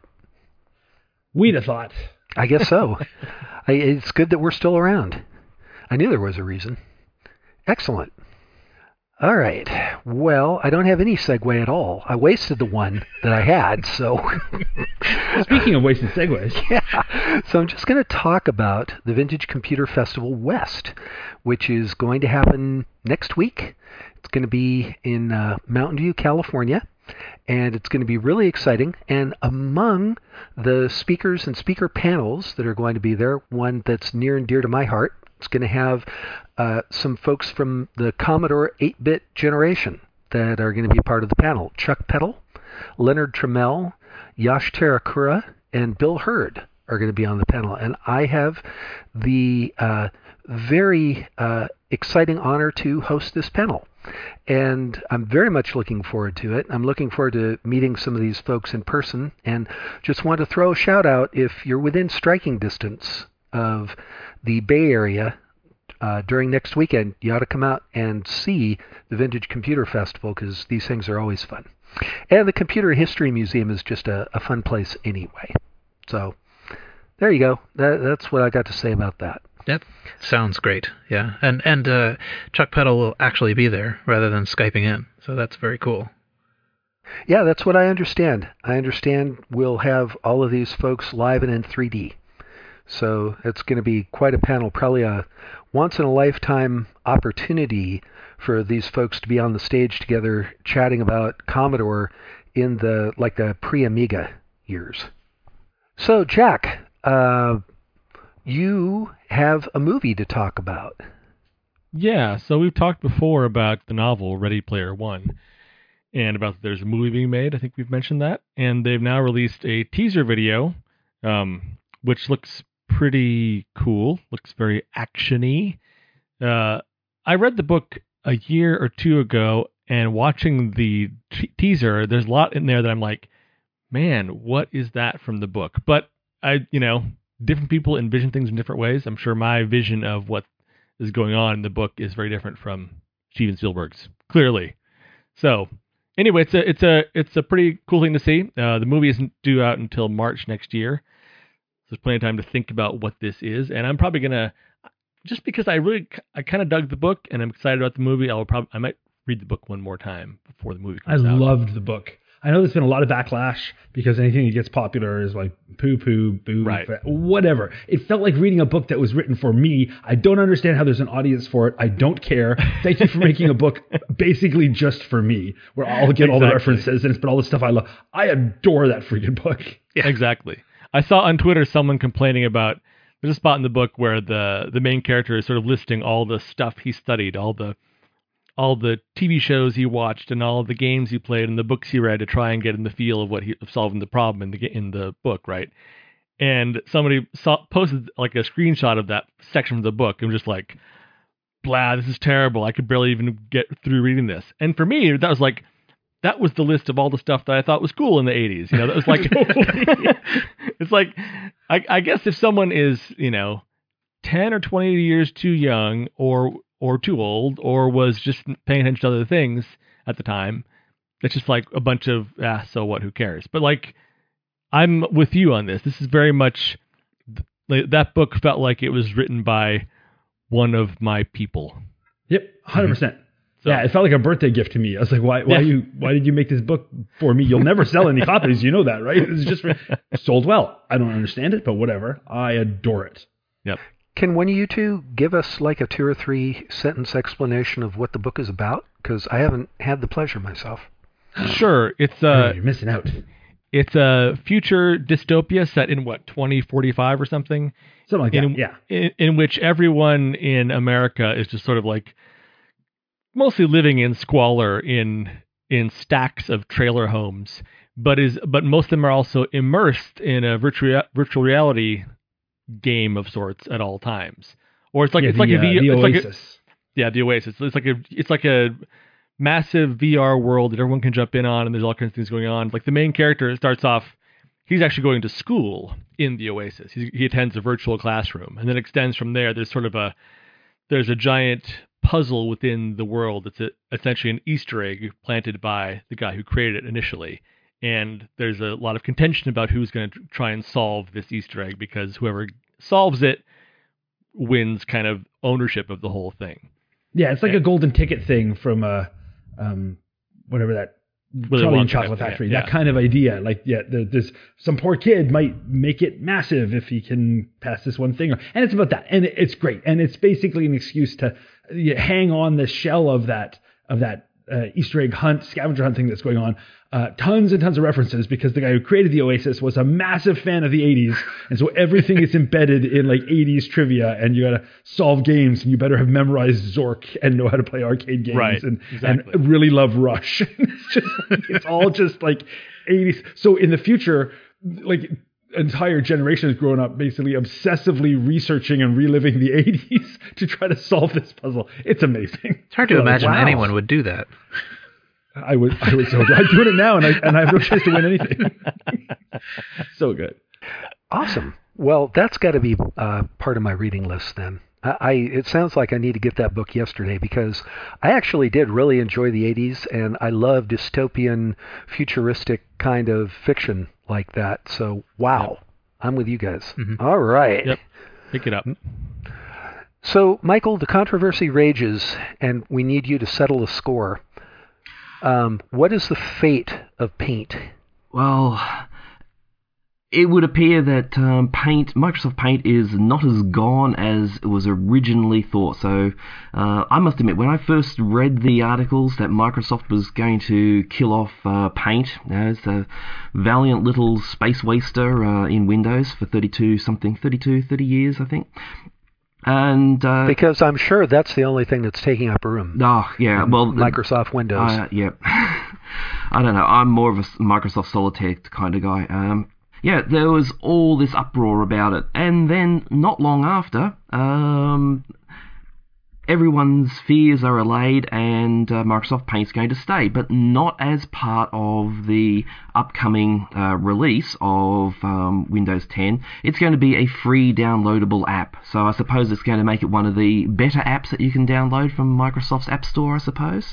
We'd have thought. I guess so. I, it's good that we're still around. I knew there was a reason. Excellent. All right. Well, I don't have any segue at all. I wasted the one that I had, so... Speaking of wasted segues. Yeah. So I'm just going to talk about the Vintage Computer Festival West, which is going to happen next week. It's going to be in uh, Mountain View, California. And it's going to be really exciting. And among the speakers and speaker panels that are going to be there, one that's near and dear to my heart, it's going to have uh, some folks from the Commodore eight-bit generation that are going to be part of the panel. Chuck Peddle, Leonard Trammell, Yash Terakura, and Bill Hurd are going to be on the panel. And I have the uh, very uh, exciting honor to host this panel. And I'm very much looking forward to it. I'm looking forward to meeting some of these folks in person, and just want to throw a shout out if you're within striking distance of the Bay Area uh, during next weekend, you ought to come out and see the Vintage Computer Festival, because these things are always fun. And the Computer History Museum is just a, a fun place anyway. So there you go. That, that's what I got to say about that. That sounds great, yeah. And and uh, Chuck Peddle will actually be there rather than Skyping in, so that's very cool. Yeah, that's what I understand. I understand we'll have all of these folks live and in three D. So it's going to be quite a panel, probably a once-in-a-lifetime opportunity for these folks to be on the stage together chatting about Commodore in the like the pre-Amiga years. So, Jack, uh, you have a movie to talk about. Yeah, so we've talked before about the novel Ready Player One, and about there's a movie being made. I think we've mentioned that, and they've now released a teaser video, um, which looks pretty cool. Looks very actiony. Uh, I read the book a year or two ago, and watching the t- teaser, there's a lot in there that I'm like, man, what is that from the book? But I, you know. Different people envision things in different ways. I'm sure my vision of what is going on in the book is very different from Steven Spielberg's, clearly. So, anyway, it's a it's a it's a pretty cool thing to see. Uh, the movie isn't due out until March next year, so there's plenty of time to think about what this is. And I'm probably gonna, just because I really I kind of dug the book and I'm excited about the movie, I'll probably I might read the book one more time before the movie comes I out. I loved the book. I know there's been a lot of backlash because anything that gets popular is like poo poo, boo, right. whatever. It felt like reading a book that was written for me. I don't understand how there's an audience for it. I don't care. Thank you for making a book basically just for me, where I'll get exactly. all the references and it's been all the stuff I love. I adore that freaking book. Yeah. Exactly. I saw on Twitter someone complaining about, there's a spot in the book where the, the main character is sort of listing all the stuff he studied, all the all the T V shows he watched and all the games he played and the books he read to try and get in the feel of what he of solving the problem in the in the book, right? And somebody saw, posted like a screenshot of that section of the book and was just like, blah, this is terrible. I could barely even get through reading this. And for me, that was like, that was the list of all the stuff that I thought was cool in the eighties. You know, that was like, it's like, I, I guess if someone is, you know, ten or twenty years too young or or too old, or was just paying attention to other things at the time, it's just like a bunch of, ah, so what, who cares? But like, I'm with you on this. This is very much, like, that book felt like it was written by one of my people. Yep, one hundred percent. So, yeah, it felt like a birthday gift to me. I was like, why, why yeah. you, why did you make this book for me? You'll never sell any copies. You know that, right? It's just for, sold well. I don't understand it, but whatever. I adore it. Yep. Can one of you two give us like a two or three sentence explanation of what the book is about? Because I haven't had the pleasure myself. Sure. It's Oh, uh, you're missing out. it's a future dystopia set in what, twenty forty-five or something? Something like in, that, yeah. In, in which everyone in America is just sort of like mostly living in squalor in in stacks of trailer homes, but is but most of them are also immersed in a virtual virtual reality game of sorts at all times. Or it's like yeah, it's the, like a uh, V- the it's like a, Oasis. yeah, the Oasis. It's like a it's like a massive V R world that everyone can jump in on, and there's all kinds of things going on. Like the main character starts off, he's actually going to school in the Oasis. He, he attends a virtual classroom, and then extends from there. There's sort of a there's a giant puzzle within the world that's a, essentially an Easter egg planted by the guy who created it initially. And there's a lot of contention about who's going to try and solve this Easter egg, because whoever solves it wins kind of ownership of the whole thing. Yeah, it's like Yeah. a golden ticket thing from uh, um, whatever that Willy Charlie and Wonka Chocolate type of thing, Factory. yeah, That yeah. kind of idea. Like, yeah, there, there's some poor kid might make it massive if he can pass this one thing, and it's about that, and it, it's great, and it's basically an excuse to you hang on the shell of that of that uh, Easter egg hunt, scavenger hunt thing that's going on. Uh, tons and tons of references, because the guy who created the Oasis was a massive fan of the eighties, and so everything is embedded in like eighties trivia, and you gotta solve games, and you better have memorized Zork and know how to play arcade games, Right, and, exactly. and really love Rush. it's just it's all just like eighties. So in the future, like entire generations growing up basically obsessively researching and reliving the eighties to try to solve this puzzle. It's amazing. It's hard to Like, imagine wow. anyone would do that. I would, I would so I'm doing it now, and I and I have no chance to win anything. So good. Awesome. Well, that's got to be uh, part of my reading list then. I, I it sounds like I need to get that book yesterday, because I actually did really enjoy the eighties, and I love dystopian, futuristic kind of fiction like that. So, wow, Yep. I'm with you guys. Mhm. All right. Yep. Pick it up. So, Michael, the controversy rages, and we need you to settle a score. Um, what is the fate of Paint? Well, it would appear that um, Paint, Microsoft Paint, is not as gone as it was originally thought. So uh, I must admit, when I first read the articles that Microsoft was going to kill off uh, Paint, you know, it's a valiant little space waster uh, in Windows for thirty-two something, thirty-two, thirty years, I think. And uh, Because I'm sure that's the only thing that's taking up room. oh yeah, in well, the- Microsoft Windows. Uh, yeah. I don't know. I'm more of a Microsoft Solitaire kind of guy. Um, yeah, there was all this uproar about it. And then, not long after, um, everyone's fears are allayed, and uh, Microsoft Paint's going to stay, but not as part of the upcoming uh, release of um, Windows ten. It's going to be a free downloadable app. So I suppose it's going to make it one of the better apps that you can download from Microsoft's App Store, I suppose.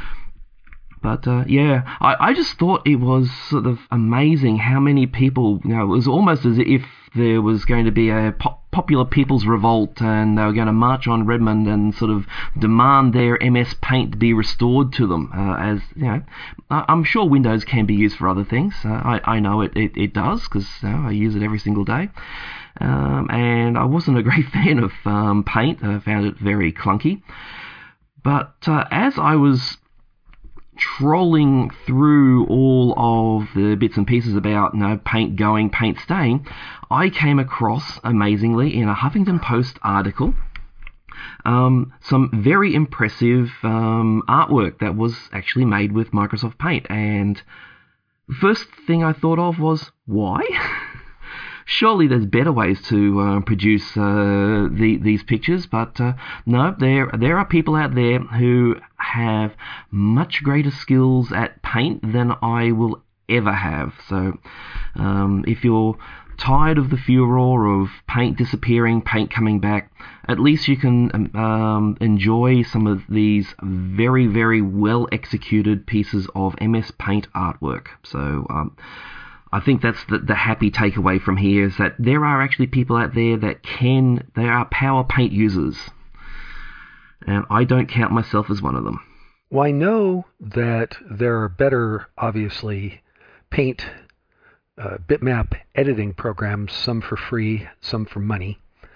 But uh, yeah, I, I just thought it was sort of amazing how many people, you know, it was almost as if there was going to be a po- popular people's revolt, and they were going to march on Redmond and sort of demand their M S Paint to be restored to them. Uh, as you know, I, I'm sure Windows can be used for other things. Uh, I, I know it, it, it does, because you know, I use it every single day. Um, and I wasn't a great fan of um, Paint. I found it very clunky. But uh, as I was trolling through all of the bits and pieces about, you know, Paint going, Paint staying, I came across, amazingly, in a Huffington Post article, um, some very impressive um, artwork that was actually made with Microsoft Paint. And the first thing I thought of was, why? Surely there's better ways to uh, produce uh, the, these pictures, but uh, no, there there are people out there who have much greater skills at Paint than I will ever have. So um, if you're tired of the furor of Paint disappearing, Paint coming back, at least you can um, enjoy some of these very, very well executed pieces of M S Paint artwork. So um, I think that's the, the happy takeaway from here, is that there are actually people out there that can, they are power Paint users. And I don't count myself as one of them. Well, I know that there are better, obviously, Paint uh, bitmap editing programs, some for free, some for money.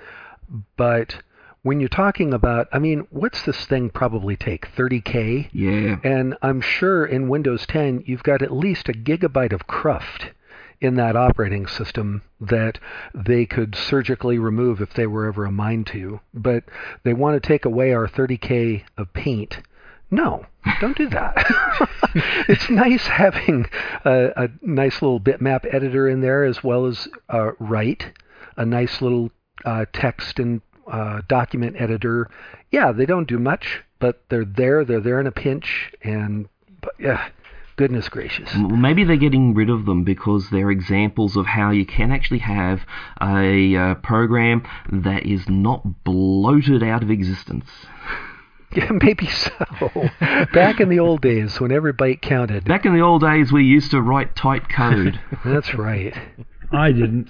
But when you're talking about, I mean, what's this thing probably take? thirty K? Yeah. And I'm sure in Windows ten, you've got at least a gigabyte of cruft in that operating system that they could surgically remove if they were ever a mind to. But they want to take away our thirty K of Paint. No, don't do that. It's nice having a, a nice little bitmap editor in there, as well as uh, Write, a nice little uh, text and uh, document editor. Yeah, they don't do much, but they're there. They're there in a pinch, and but, yeah, goodness gracious. Well, maybe they're getting rid of them because they're examples of how you can actually have a uh, program that is not bloated out of existence. Yeah, maybe so. Back in the old days when every byte counted. Back in the old days, we used to write tight code. That's right. I didn't.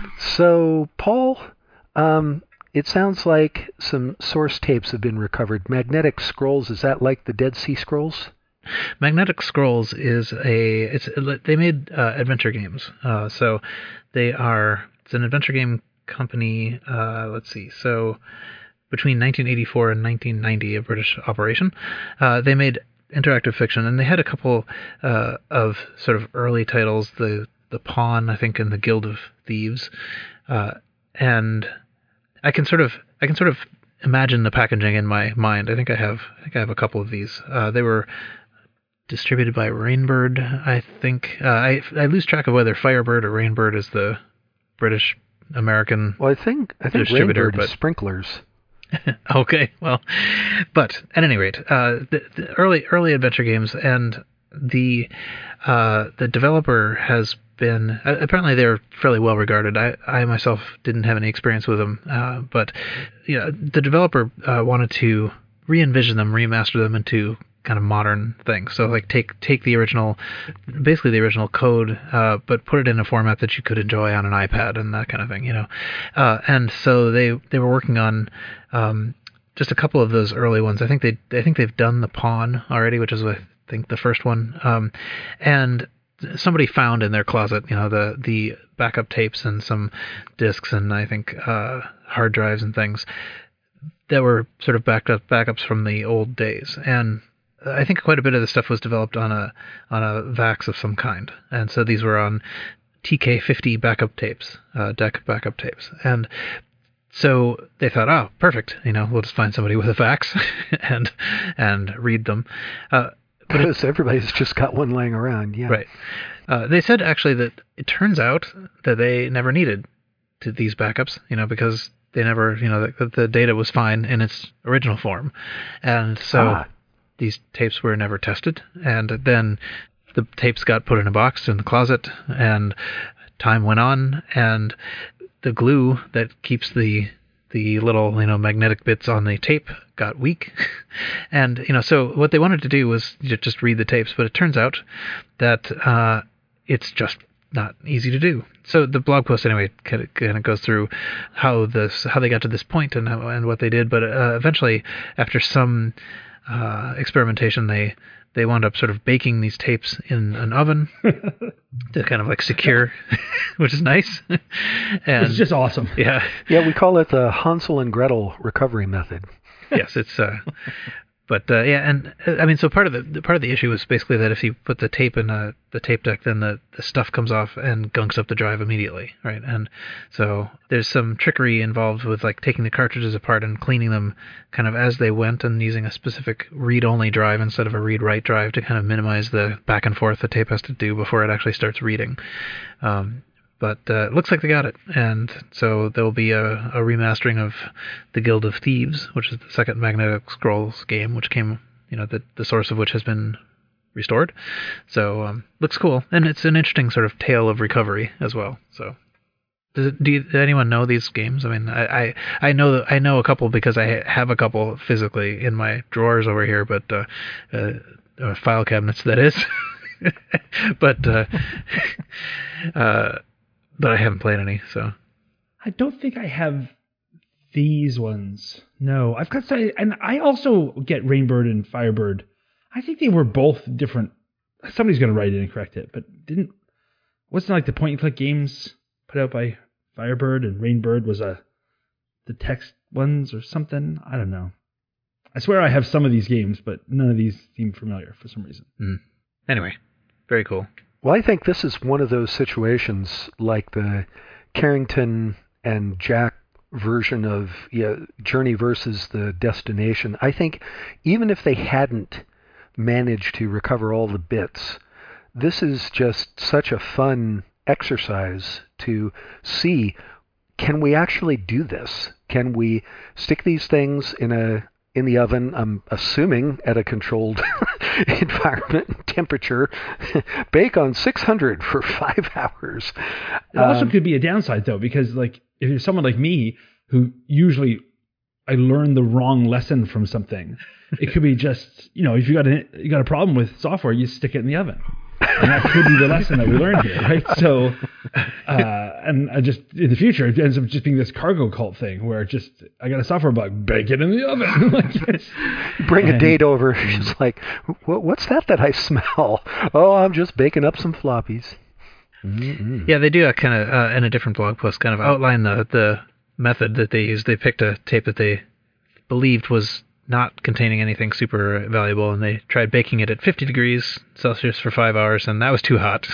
So, Paul, um, it sounds like some source tapes have been recovered. Magnetic Scrolls, is that like the Dead Sea Scrolls? Magnetic Scrolls is a it's they made uh, adventure games. Uh, so they are it's an adventure game company. Uh, let's see. So between nineteen eighty-four and nineteen ninety, a British operation, uh, they made interactive fiction, and they had a couple uh, of sort of early titles. The the Pawn, I think, and the Guild of Thieves, uh, and I can sort of I can sort of imagine the packaging in my mind. I think I have I think I have a couple of these. Uh, they were distributed by Rainbird, I think. Uh, I I lose track of whether Firebird or Rainbird is the British American. Well, I think I think distributor, Rainbird but is Sprinklers. Okay, well, but at any rate, uh, the, the early early adventure games, and the uh, the developer has been uh, apparently they're fairly well regarded. I, I myself didn't have any experience with them, uh, but you know, the developer uh, wanted to re-envision them, remaster them into kind of modern things. So like take take the original, basically the original code, uh, but put it in a format that you could enjoy on an iPad and that kind of thing, you know. Uh, and so they they were working on um, just a couple of those early ones. I think they I think they've done the Pawn already, which is I think the first one. Um, and somebody found in their closet, you know, the the backup tapes and some discs and I think uh, hard drives and things that were sort of backed up backups from the old days. And I think quite a bit of the stuff was developed on a on a VAX of some kind, and so these were on T K fifty backup tapes, uh, D E C backup tapes, and so they thought, oh, perfect, you know, we'll just find somebody with a VAX and and read them. Uh, but Because everybody's just got one laying around, yeah. Right. Uh, they said actually that it turns out that they never needed to these backups, you know, because they never, you know, the, the data was fine in its original form, and so. Ah. These tapes were never tested, and then the tapes got put in a box in the closet, and time went on, and the glue that keeps the the little, you know, magnetic bits on the tape got weak. And, you know, so what they wanted to do was just read the tapes, but it turns out that uh, it's just not easy to do. So the blog post anyway kind of goes through how this how they got to this point and how, and what they did, but uh, eventually after some Uh, experimentation, they they wound up sort of baking these tapes in an oven to kind of like secure, which is nice. And It's just awesome. yeah, Yeah, we call it the Hansel and Gretel recovery method. yes, it's uh, but uh, yeah, and uh, I mean, so part of the the- part of the issue was basically that if you put the tape in a, the tape deck, then the, the stuff comes off and gunks up the drive immediately, right? And so there's some trickery involved with like taking the cartridges apart and cleaning them kind of as they went, and using a specific read-only drive instead of a read-write drive to kind of minimize the back and forth the tape has to do before it actually starts reading. Um, But uh, it looks like they got it, and so there will be a, a remastering of the Guild of Thieves, which is the second Magnetic Scrolls game, which came, you know, the the source of which has been restored. So um, looks cool, and it's an interesting sort of tale of recovery as well. So, does it, do you, did anyone know these games? I mean, I, I I know that I know a couple because I have a couple physically in my drawers over here, but uh, uh, uh, file cabinets that is, but. Uh, uh, But I haven't played any, so. I don't think I have these ones. No, I've got some, and I also get Rainbird and Firebird. I think they were both different. Somebody's going to write it and correct it, but didn't, wasn't like the point and click games put out by Firebird and Rainbird was a, the text ones or something? I don't know. I swear I have some of these games, but none of these seem familiar for some reason. Mm. Anyway, very cool. Well, I think this is one of those situations like the Carrington and Jack version of yeah, Journey versus the Destination. I think even if they hadn't managed to recover all the bits, this is just such a fun exercise to see can we actually do this? Can we stick these things in a in the oven, I'm assuming at a controlled environment temperature, bake on six hundred for five hours? It also Um, could be a downside though, because like if you're someone like me who usually I learned the wrong lesson from something, it could be just, you know, if you got a you got a problem with software, you stick it in the oven. And that could be the lesson that we learned here, right? So, uh, and I just in the future, it ends up just being this cargo cult thing where it just I got a software bug, bake it in the oven. Like, it's- Bring a and- date over. She's like, "What- what's that that I smell? Oh, I'm just baking up some floppies. Mm-mm. Yeah, they do kind of uh, in a different blog post kind of outline the the method that they used. They picked a tape that they believed was not containing anything super valuable, and they tried baking it at fifty degrees Celsius for five hours, and that was too hot.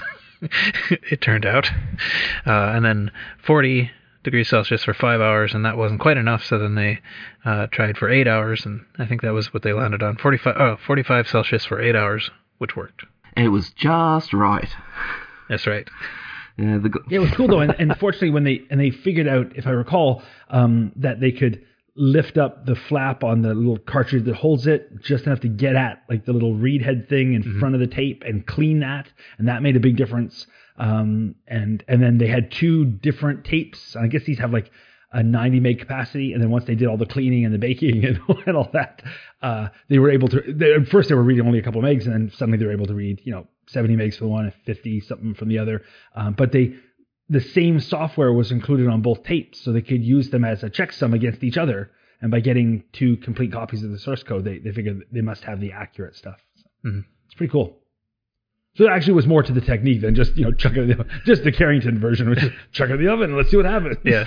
It turned out, uh, and then forty degrees Celsius for five hours, and that wasn't quite enough. So then they uh, tried for eight hours, and I think that was what they landed on: forty-five, oh, forty-five Celsius for eight hours, which worked. It was just right. That's right. Yeah, the, g- Yeah, it was cool though, and, and fortunately, when they and they figured out, if I recall, um, that they could lift up the flap on the little cartridge that holds it just enough to get at like the little reed head thing in front of the tape and clean that, and that made a big difference. Um, and and then they had two different tapes, and I guess these have like a ninety meg capacity, and then once they did all the cleaning and the baking and, and all that, uh, they were able to. They, at first, they were reading only a couple of megs, and then suddenly they were able to read, you know, seventy megs for the one and fifty something from the other. Um, but they, the same software was included on both tapes, so they could use them as a checksum against each other. And by getting two complete copies of the source code, they, they figured they must have the accurate stuff. So Mhm. It's pretty cool. So it actually was more to the technique than just, you know, chuck it in the oven. Just the Carrington version, which is chuck it in the oven and let's see what happens. Yeah.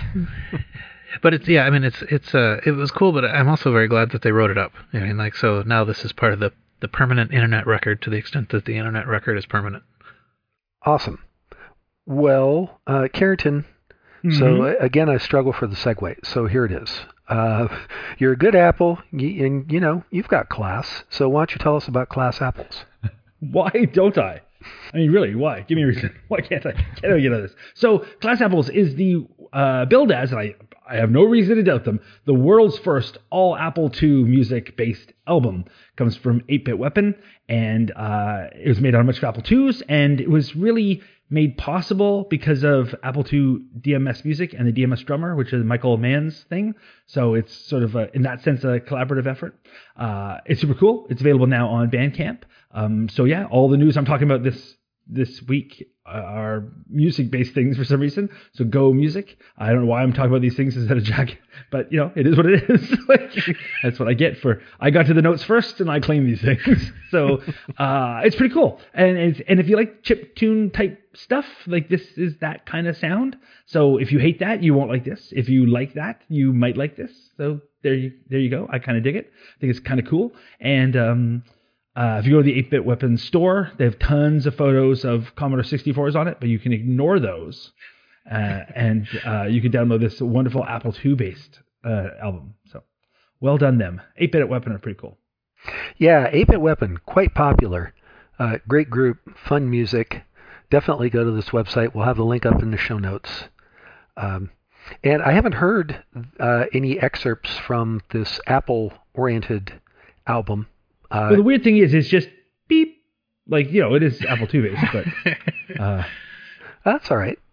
But it's yeah, I mean it's it's uh it was cool, but I'm also very glad that they wrote it up. I mean, like, so now this is part of the the permanent internet record, to the extent that the internet record is permanent. Awesome. Well, uh, Carrington, Mhm. so uh, again, I struggle for the segue. So here it is. Uh, you're a good apple, y- and you know you've got class. So why don't you tell us about class apples? Why don't I? I mean, really, why? Give me a reason. Why can't I? Can't I get out of this? So, Class Apples is the uh, billed as, and I, I have no reason to doubt them, the world's first all Apple two music-based album. Comes from eight bit Weapon, and uh, it was made on a bunch of Apple twos, and it was really made possible because of Apple two D M S Music and the D M S Drummer, which is Michael Mann's thing. So it's sort of, a, in that sense, a collaborative effort. Uh, it's super cool. It's available now on Bandcamp. Um, so yeah, all the news I'm talking about this this week uh, are music-based things for some reason. So Go Music. I don't know why I'm talking about these things instead of Jack, but you know, it is what it is. Like, that's what I get for. I got to the notes first, and I claim these things. So uh, it's pretty cool. And it's, and if you like chip tune type stuff, like this is that kind of sound. So if you hate that, you won't like this. If you like that, you might like this. So there you there you go. I kind of dig it. I think it's kind of cool. And um, Uh, if you go to the eight bit Weapon store, they have tons of photos of Commodore sixty-fours on it, but you can ignore those. Uh, and uh, you can download this wonderful Apple two based uh, album. So well done, them. eight bit Weapon are pretty cool. Yeah, eight bit Weapon, quite popular. Uh, great group, fun music. Definitely go to this website. We'll have the link up in the show notes. Um, and I haven't heard uh, any excerpts from this Apple-oriented album. Uh, Well, the weird thing is, it's just beep. Like, you know, it is Apple two based, but uh, that's all right.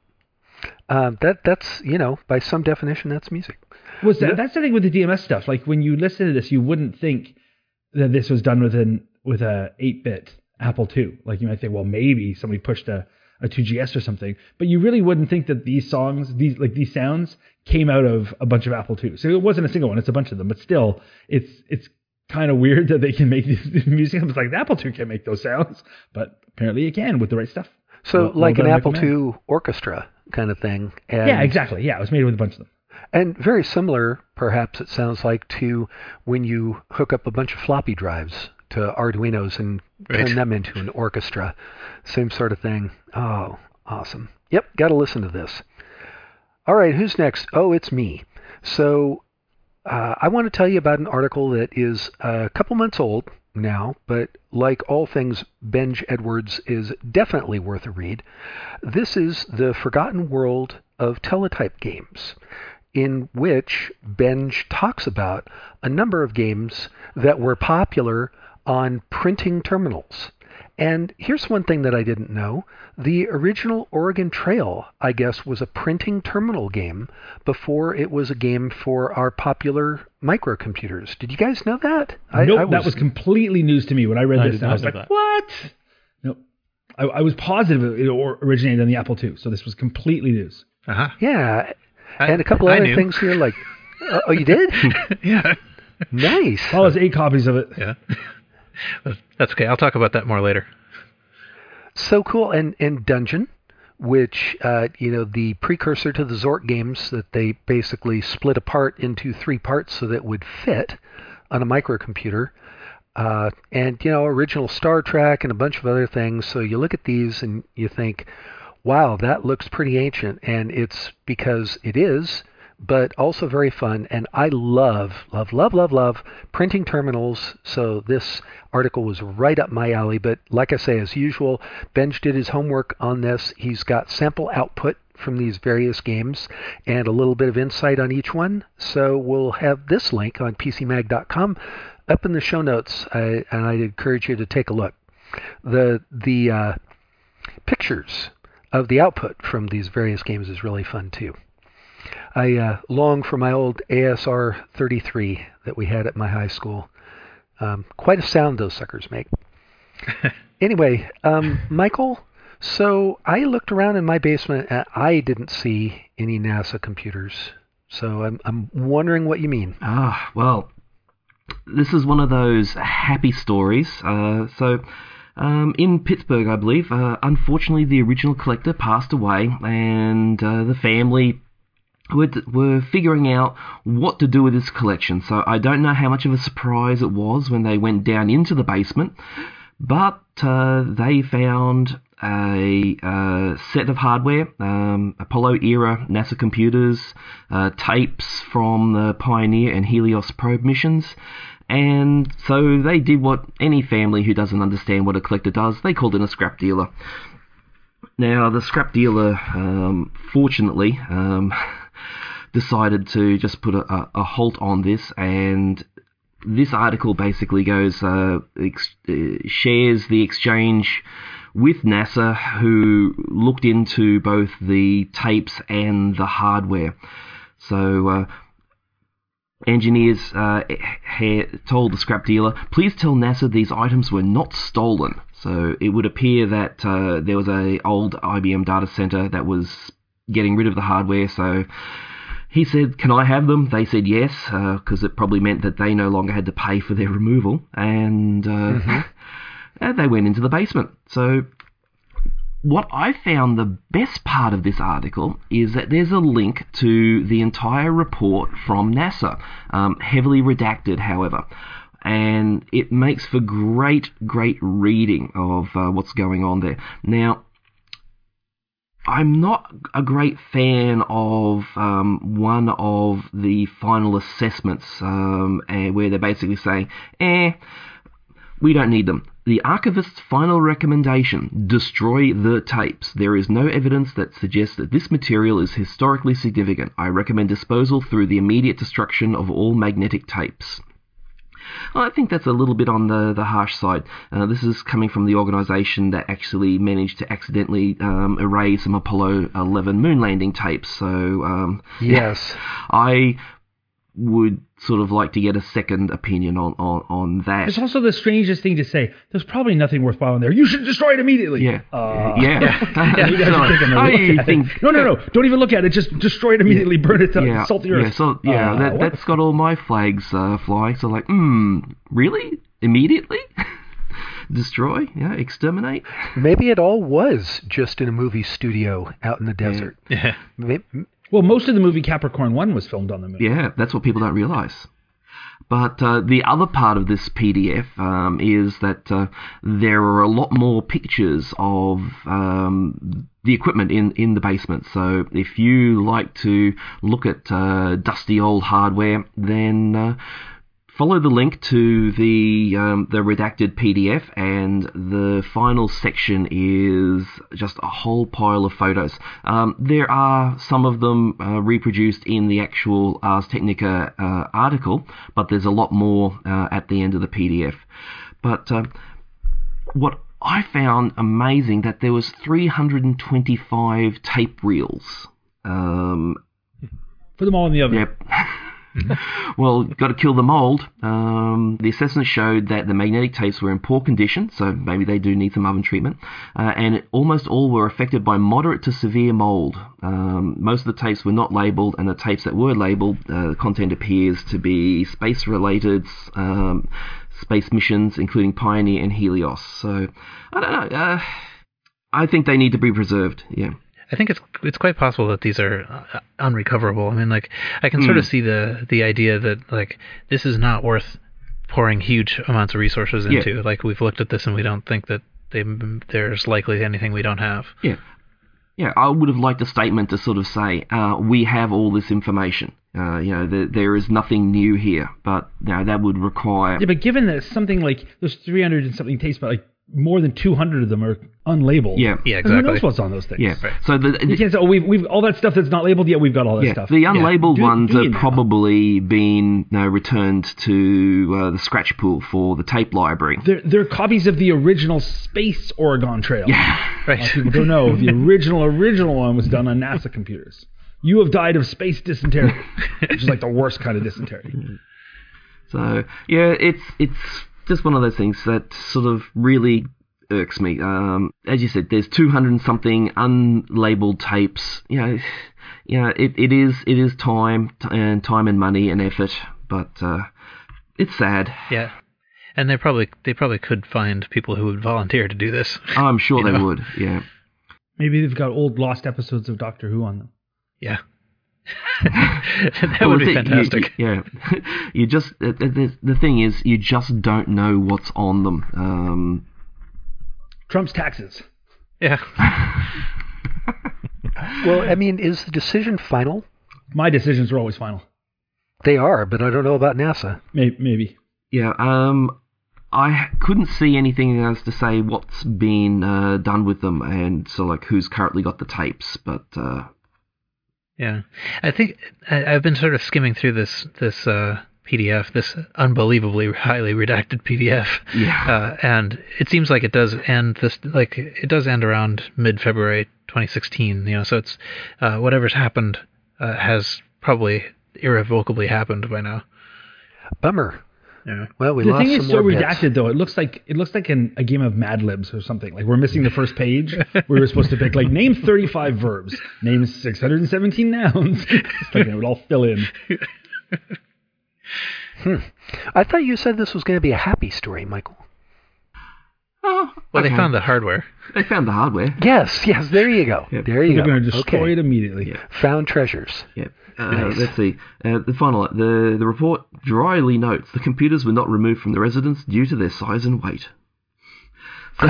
Uh, that that's you know, by some definition, that's music. was that, that's the thing with the D M S stuff. Like, when you listen to this, you wouldn't think that this was done with an with a eight bit Apple two. Like, you might think, well, maybe somebody pushed a, a two G S or something, but you really wouldn't think that these songs, these like these sounds, came out of a bunch of Apple two. So it wasn't a single one; it's a bunch of them. But still, it's it's kind of weird that they can make these music. It's like the Apple two can't make those sounds, but apparently it can with the right stuff. So Well- well like an done, Apple recommend. two orchestra kind of thing. And, Yeah, exactly. Yeah, it was made with a bunch of them. And very similar, perhaps it sounds like, to when you hook up a bunch of floppy drives to Arduinos and Right. turn them into an orchestra. Same sort of thing. Oh, awesome. Yep, got to listen to this. All right, who's next? Oh, it's me. So uh, I want to tell you about an article that is a couple months old, now, but like all things Benj Edwards is definitely worth a read. This is The Forgotten World of Teletype Games, in which Benj talks about a number of games that were popular on printing terminals. And here's one thing that I didn't know. The original Oregon Trail, I guess, was a printing terminal game before it was a game for our popular microcomputers. Did you guys know that? I, nope, I was, that was completely news to me when I read I this. did And I not was know like, that. what? Nope. I, I was positive it or- originated on the Apple two, so this was completely news. Uh-huh. Yeah. I- And a couple I other knew. things here, like, uh, oh, you did? Yeah. Nice. Well, there's eight copies of it. Yeah. That's okay. I'll talk about that more later. So cool. And, and Dungeon, which, uh, you know, the precursor to the Zork games that they basically split apart into three parts so that it would fit on a microcomputer. Uh, and, you know, original Star Trek and a bunch of other things. So you look at these and you think, wow, that looks pretty ancient. And it's because it is, but also very fun. And I love, love, love, love, love printing terminals. So this article was right up my alley. But like I say, as usual, Benj did his homework on this. He's got sample output from these various games and a little bit of insight on each one. So we'll have this link on p c mag dot com up in the show notes, I, and I'd encourage you to take a look. The, the uh, pictures of the output from these various games is really fun too. I uh, long for my old A S R thirty-three that we had at my high school. Um, quite a sound those suckers make. Anyway, um, Michael, so I looked around in my basement and I didn't see any NASA computers. So I'm, I'm wondering what you mean. Ah, well, this is one of those happy stories. Uh, so, um, in Pittsburgh, I believe, uh, unfortunately, the original collector passed away, and uh, the family were, were figuring out what to do with this collection. So I don't know how much of a surprise it was when they went down into the basement, but uh, they found a uh, set of hardware, um, Apollo-era NASA computers, uh, tapes from the Pioneer and Helios probe missions, and so they did what any family who doesn't understand what a collector does. They called in a scrap dealer. Now, the scrap dealer, um, fortunately, um, decided to just put a, a halt on this, and this article basically goes, uh, ex- uh, shares the exchange with NASA, who looked into both the tapes and the hardware. So, uh, engineers uh, ha- told the scrap dealer, please tell NASA these items were not stolen. So it would appear that uh, there was a old I B M data center that was getting rid of the hardware. So he said, can I have them? They said yes, because uh, it probably meant that they no longer had to pay for their removal. And uh, mm-hmm. and they went into the basement. So what I found the best part of this article is that there's a link to the entire report from NASA, um, heavily redacted, however. And it makes for great, great reading of uh, what's going on there. Now, I'm not a great fan of um, one of the final assessments um, where they're basically saying, eh, we don't need them. The archivist's final recommendation, destroy the tapes. There is no evidence that suggests that this material is historically significant. I recommend disposal through the immediate destruction of all magnetic tapes. I think that's a little bit on the, the harsh side. Uh, this is coming from the organisation that actually managed to accidentally um, erase some Apollo eleven moon landing tapes. So, um, yes, I would sort of like to get a second opinion on, on, on that. It's also the strangest thing to say. There's probably nothing worthwhile in there. You should destroy it immediately. Yeah. Uh, yeah. yeah. You guys So, are taking a I look at think... it. No, no, no. Don't even look at it. Just destroy it immediately. Burn it to yeah, salty earth. Yeah, so, yeah uh, that, that's got all my flags uh, flying. So like, hmm, really? Immediately? Destroy? Yeah, exterminate? Maybe it all was just in a movie studio out in the desert. Yeah. Maybe, Well, most of the movie Capricorn one was filmed on the moon. Yeah, that's what people don't realize. But uh, the other part of this P D F um, is that uh, there are a lot more pictures of um, the equipment in, in the basement. So if you like to look at uh, dusty old hardware, then uh, follow the link to the um, the redacted P D F, and the final section is just a whole pile of photos. Um, there are some of them uh, reproduced in the actual Ars Technica uh, article, but there's a lot more uh, at the end of the P D F. But uh, what I found amazing, that there was three hundred twenty-five tape reels. Um, Put them all in the oven. Yep. Well, got to kill the mold. Um, the assessment showed that the magnetic tapes were in poor condition, so maybe they do need some oven treatment, uh, and almost all were affected by moderate to severe mold. Um, most of the tapes were not labelled, and the tapes that were labelled, uh, the content appears to be space-related um, space missions, including Pioneer and Helios. So, I don't know. Uh, I think they need to be preserved, yeah. I think it's it's quite possible that these are uh, unrecoverable. I mean, like, I can mm. sort of see the the idea that, like, this is not worth pouring huge amounts of resources into. Yeah. Like, we've looked at this and we don't think that they, there's likely anything we don't have. Yeah. Yeah, I would have liked a statement to sort of say, uh, we have all this information. Uh, you know, there, there is nothing new here. But, you know, that would require... Yeah, but given that something like, there's three hundred and something tapes, but like more than two hundred of them are unlabeled. Yeah, yeah, and exactly. who knows what's on those things? Yeah, right. So the, you can't say, oh, we've we've all that stuff that's not labeled yet. We've got all that yeah, stuff. the unlabeled yeah. do, ones do are you know? probably been you know, returned to uh, the scratch pool for the tape library. They're they're copies of the original Space Oregon Trail. Yeah, right. A lot of people don't know the original original one was done on NASA computers. You have died of space dysentery, which is like the worst kind of dysentery. So yeah, it's it's just one of those things that sort of really irks me. Um, as you said, there's two hundred and something unlabeled tapes. You know, you know, it, it is it is time t- and time and money and effort, but uh, it's sad. Yeah, and they probably they probably could find people who would volunteer to do this. I'm sure You they know? would. Yeah. Maybe they've got old lost episodes of Doctor Who on them. Yeah. that Well, would the be thing- fantastic. You, you- yeah, you just the, the, the thing is, you just don't know what's on them. Um, Trump's taxes. Yeah. Well, I mean, is the decision final? My decisions are always final. They are, but I don't know about NASA. Maybe. maybe. yeah, um, I couldn't see anything as to say what's been uh, done with them, and so like who's currently got the tapes, but. Uh, Yeah, I think I, I've been sort of skimming through this this uh, P D F, this unbelievably highly redacted P D F, Yeah. uh, and it seems like it does end this like it does end around mid-February twenty sixteen. You know, so it's uh, whatever's happened uh, has probably irrevocably happened by now. Bummer. Yeah. Well, we The lost thing some is so more bits. redacted, though. It looks like it looks like an, a game of Mad Libs or something. Like we're missing the first page. We were supposed to pick like name thirty-five verbs, name six hundred seventeen nouns. It's like it would all fill in. Hmm. I thought you said this was going to be a happy story, Michael. oh, Well, okay. they found the hardware. They found the hardware. Yes, yes, there you go. Yep. There you They're go. going to destroy okay. it immediately. Yeah. Found treasures. Yep. Uh, Nice. Let's see. Uh, the final. The the report dryly notes the computers were not removed from the residence due to their size and weight. So,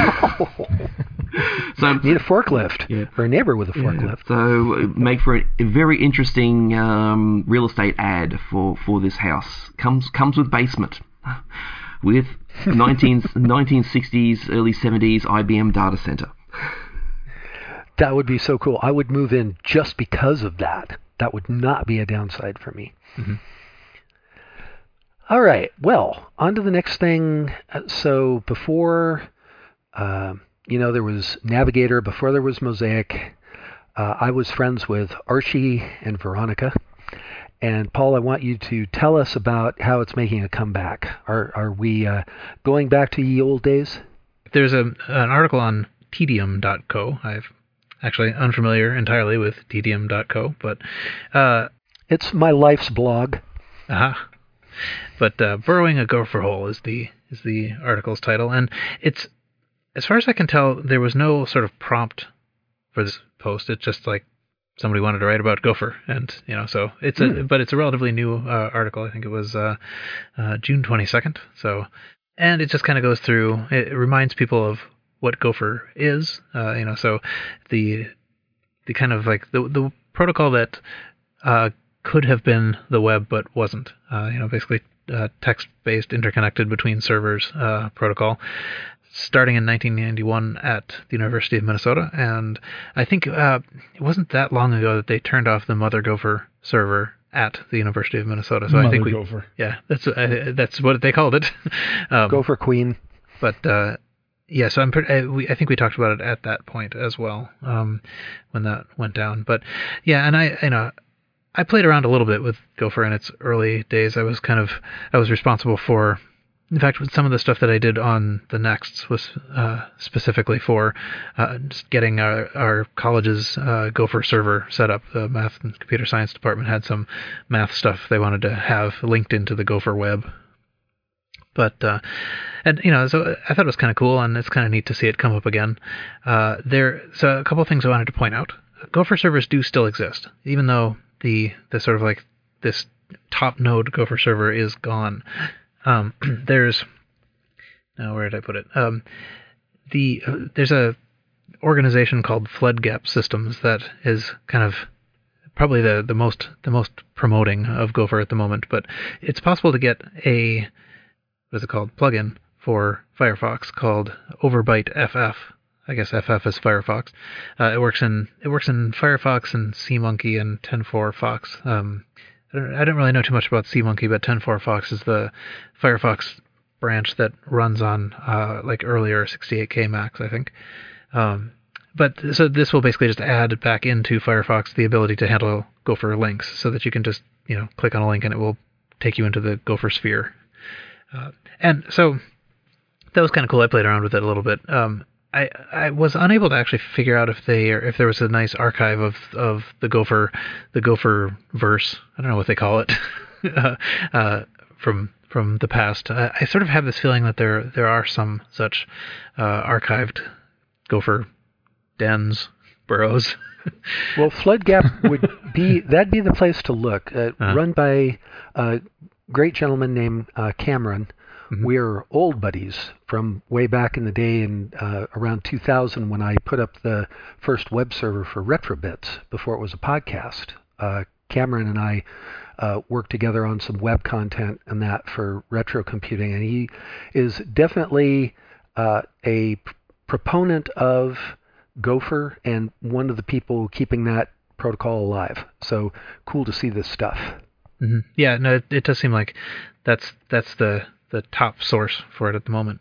so Need a forklift. Yeah. Or a neighbor with a yeah, forklift. so uh, make for a, a very interesting um, real estate ad for, for this house. Comes comes with basement, with nineteen, nineteen sixties, early seventies I B M data center. That would be so cool. I would move in just because of that. That would not be a downside for me. Mm-hmm. All right. Well, on to the next thing. Uh, So before, uh, you know, there was Navigator. Before there was Mosaic. Uh, I was friends with Archie and Veronica. And Paul, I want you to tell us about how it's making a comeback. Are are we uh, going back to ye old days? There's a an article on tedium dot co. I've actually unfamiliar entirely with tedium dot co, but uh, It's my life's blog. aha. But uh, burrowing a gopher hole is the is the article's title, and it's as far as I can tell, there was no sort of prompt for this post. It's just like somebody wanted to write about gopher, and you know, so it's a Hmm. but it's a relatively new uh, article. I think it was uh, uh, June twenty-second. So, and it just kind of goes through. It reminds people of what gopher is. Uh, you know, so the the kind of like the the protocol that uh, could have been the web but wasn't. Uh, you know, basically uh, text-based, interconnected between servers uh, protocol, starting in nineteen ninety-one at the University of Minnesota. And I think uh, it wasn't that long ago that they turned off the Mother Gopher server at the University of Minnesota. So Mother I think we, Gopher. yeah, that's uh, that's what they called it. um, Gopher Queen. But uh, yeah, so I'm pretty, I, we, I think we talked about it at that point as well, um, when that went down. But yeah, and I, you know, I played around a little bit with Gopher in its early days. I was kind of, I was responsible for, in fact, with some of the stuff that I did on the Nexts was uh, specifically for uh, just getting our, our college's uh, Gopher server set up. The math and computer science department had some math stuff they wanted to have linked into the Gopher web. But, uh, and, you know, so I thought it was kind of cool, and it's kind of neat to see it come up again. Uh, there, so a couple of things I wanted to point out. Gopher servers do still exist, even though the, the sort of like this top node Gopher server is gone. Um, there's, now where did I put it? Um, the, uh, there's a organization called Floodgap Systems that is kind of probably the, the most, the most promoting of Gopher at the moment, but it's possible to get a, what is it called? Plugin for Firefox called Overbyte F F. I guess F F is Firefox. Uh, it works in it works in Firefox and SeaMonkey and ten four Fox. Um, I don't I don't really know too much about SeaMonkey, but ten four Fox is the Firefox branch that runs on uh, like earlier sixty-eight K Macs, I think. Um, but so this will basically just add back into Firefox the ability to handle Gopher links, so that you can just you know click on a link and it will take you into the Gopher sphere. Uh, and so that was kind of cool. I played around with it a little bit. Um, I I was unable to actually figure out if they if there was a nice archive of, of the Gopher the Gopher verse. I don't know what they call it uh, uh, from from the past. I, I sort of have this feeling that there there are some such uh, archived Gopher dens, burrows. Well, Floodgap would be that'd be the place to look. Uh, uh-huh. Run by a great gentleman named uh, Cameron. Mm-hmm. We're old buddies from way back in the day in uh, around two thousand when I put up the first web server for Retrobits before it was a podcast. Uh, Cameron and I uh, worked together on some web content and that for retro computing, and he is definitely uh, a p- proponent of Gopher and one of the people keeping that protocol alive. So cool to see this stuff. Mm-hmm. Yeah, no, it, it does seem like that's that's the the top source for it at the moment.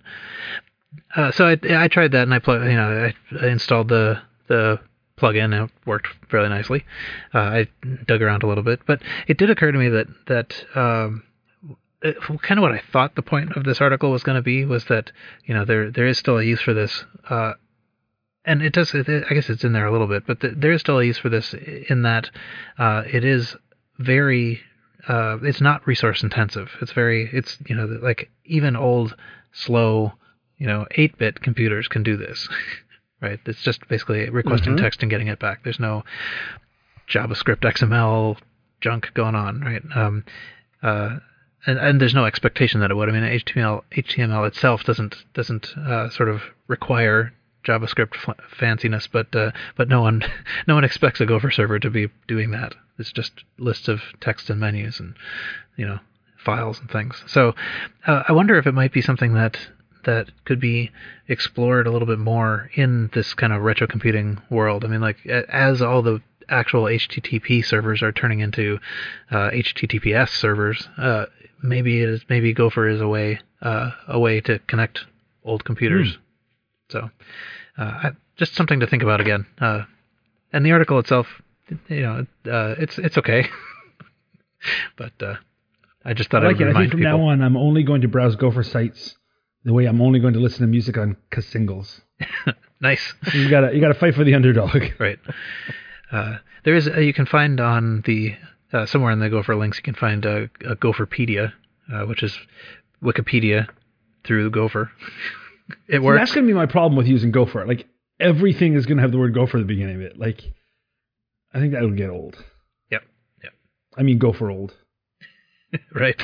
Uh, so I, I tried that and I pl- you know I, I installed the the plugin and it worked fairly nicely. Uh, I dug around a little bit, but it did occur to me that that um, it, kind of what I thought the point of this article was going to be was that you know there there is still a use for this. Uh, and it does. It, I guess it's in there a little bit, but the, there is still a use for this in that uh, it is very. Uh, it's not resource intensive. It's very, it's, you know, like even old, slow, you know, eight-bit computers can do this, right? It's just basically requesting mm-hmm. text and getting it back. There's no JavaScript, X M L junk going on, right? Um, uh, and, and there's no expectation that it would. I mean, H T M L, H T M L itself doesn't doesn't uh, sort of require JavaScript f- fanciness, but uh, but no one no one expects a Gopher server to be doing that. It's just lists of text and menus and you know files and things. So uh, I wonder if it might be something that that could be explored a little bit more in this kind of retro computing world. I mean, like as all the actual H T T P servers are turning into uh, H T T P S servers, uh, maybe it is maybe Gopher is a way uh, a way to connect old computers. Mm. So uh, I, just something to think about again. Uh, and the article itself, you know, uh, it's it's okay, but uh, I just thought I I like would it. remind I think from people. now on, I'm only going to browse Gopher sites the way I'm only going to listen to music on singles. Nice. You gotta you gotta fight for the underdog, right? Uh, there is uh, you can find on the uh, somewhere in the Gopher links you can find a, a Gopherpedia, uh, which is Wikipedia through Gopher. It See, works. that's going to be my problem with using Gopher. Like, everything is going to have the word Gopher at the beginning of it. Like, I think that would get old. Yep. Yep. I mean, Gopher old. Right.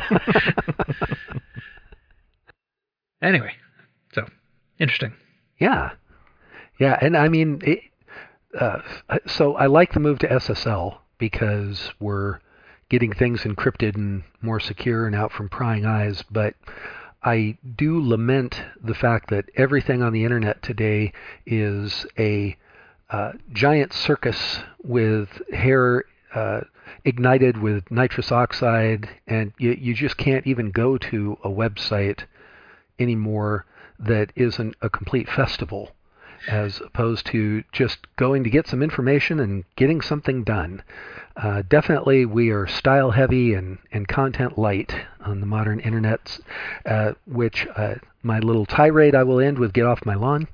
Anyway, so, interesting. Yeah. Yeah, and I mean, it, uh, so I like the move to S S L because we're getting things encrypted and more secure and out from prying eyes, but I do lament the fact that everything on the internet today is a uh, giant circus with hair uh, ignited with nitrous oxide, and you, you just can't even go to a website anymore that isn't a complete festival, as opposed to just going to get some information and getting something done. Uh, definitely we are style heavy and, and content light on the modern internet, uh, which uh, my little tirade I will end with get off my lawn.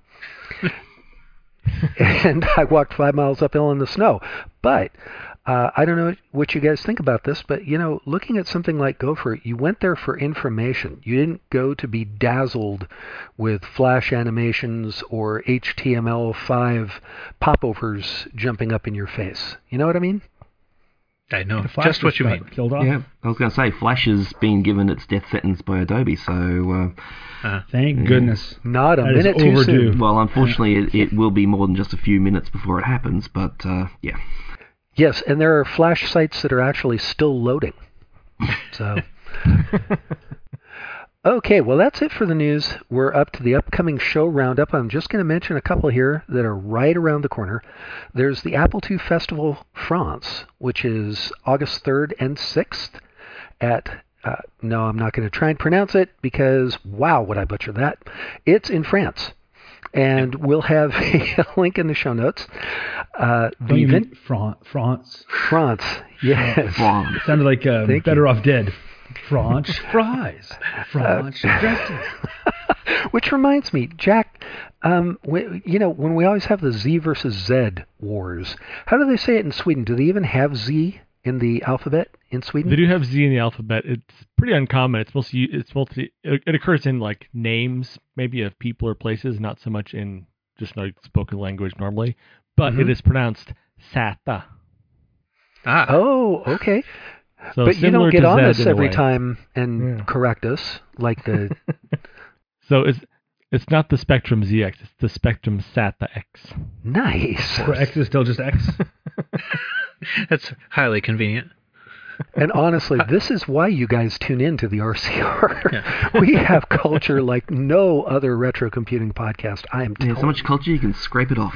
And I walked five miles uphill in the snow. But uh, I don't know what you guys think about this, but, you know, looking at something like Gopher, you went there for information. You didn't go to be dazzled with flash animations or H T M L five popovers jumping up in your face. You know what I mean? I know Flash just what you got mean. Killed off. Yeah, I was going to say Flash has been given its death sentence by Adobe, so uh, Uh, Thank Yeah. goodness. Not a That is minute too overdue. soon. well, unfortunately, it, it will be more than just a few minutes before it happens. But uh, yeah, Yes, and there are Flash sites that are actually still loading. So, okay, well, that's it for the news. We're up to the upcoming show roundup. I'm just going to mention a couple here that are right around the corner. There's the Apple two Festival France, which is August third and sixth at, uh, no, I'm not going to try and pronounce it because, wow, would I butcher that. It's in France. And we'll have a link in the show notes. Uh, Don't the you event, mean Fran- France? France, yes. Wrong. Sounded like uh, Thank Better you. Off Dead. French fries. French dressing. Which reminds me, Jack, um, we, you know, when we always have the Z versus Z wars, how do they say it in Sweden? Do they even have Z in the alphabet in Sweden? They do have Z in the alphabet. It's pretty uncommon. It's mostly it's mostly it, it occurs in like names, maybe of people or places, not so much in just like spoken language normally. But Mhm. it is pronounced Sata. ah, Oh, okay. So But you similar don't get to on Z us in a every way. time and Yeah. correct us like the. So it's it's not the Spectrum Z X. It's the Spectrum SATA X. Nice. Or X is still just X. that's highly convenient. And honestly, this is why you guys tune in to the R C R. We have culture like no other retro computing podcast. I am Yeah, told. so much culture you can scrape it off.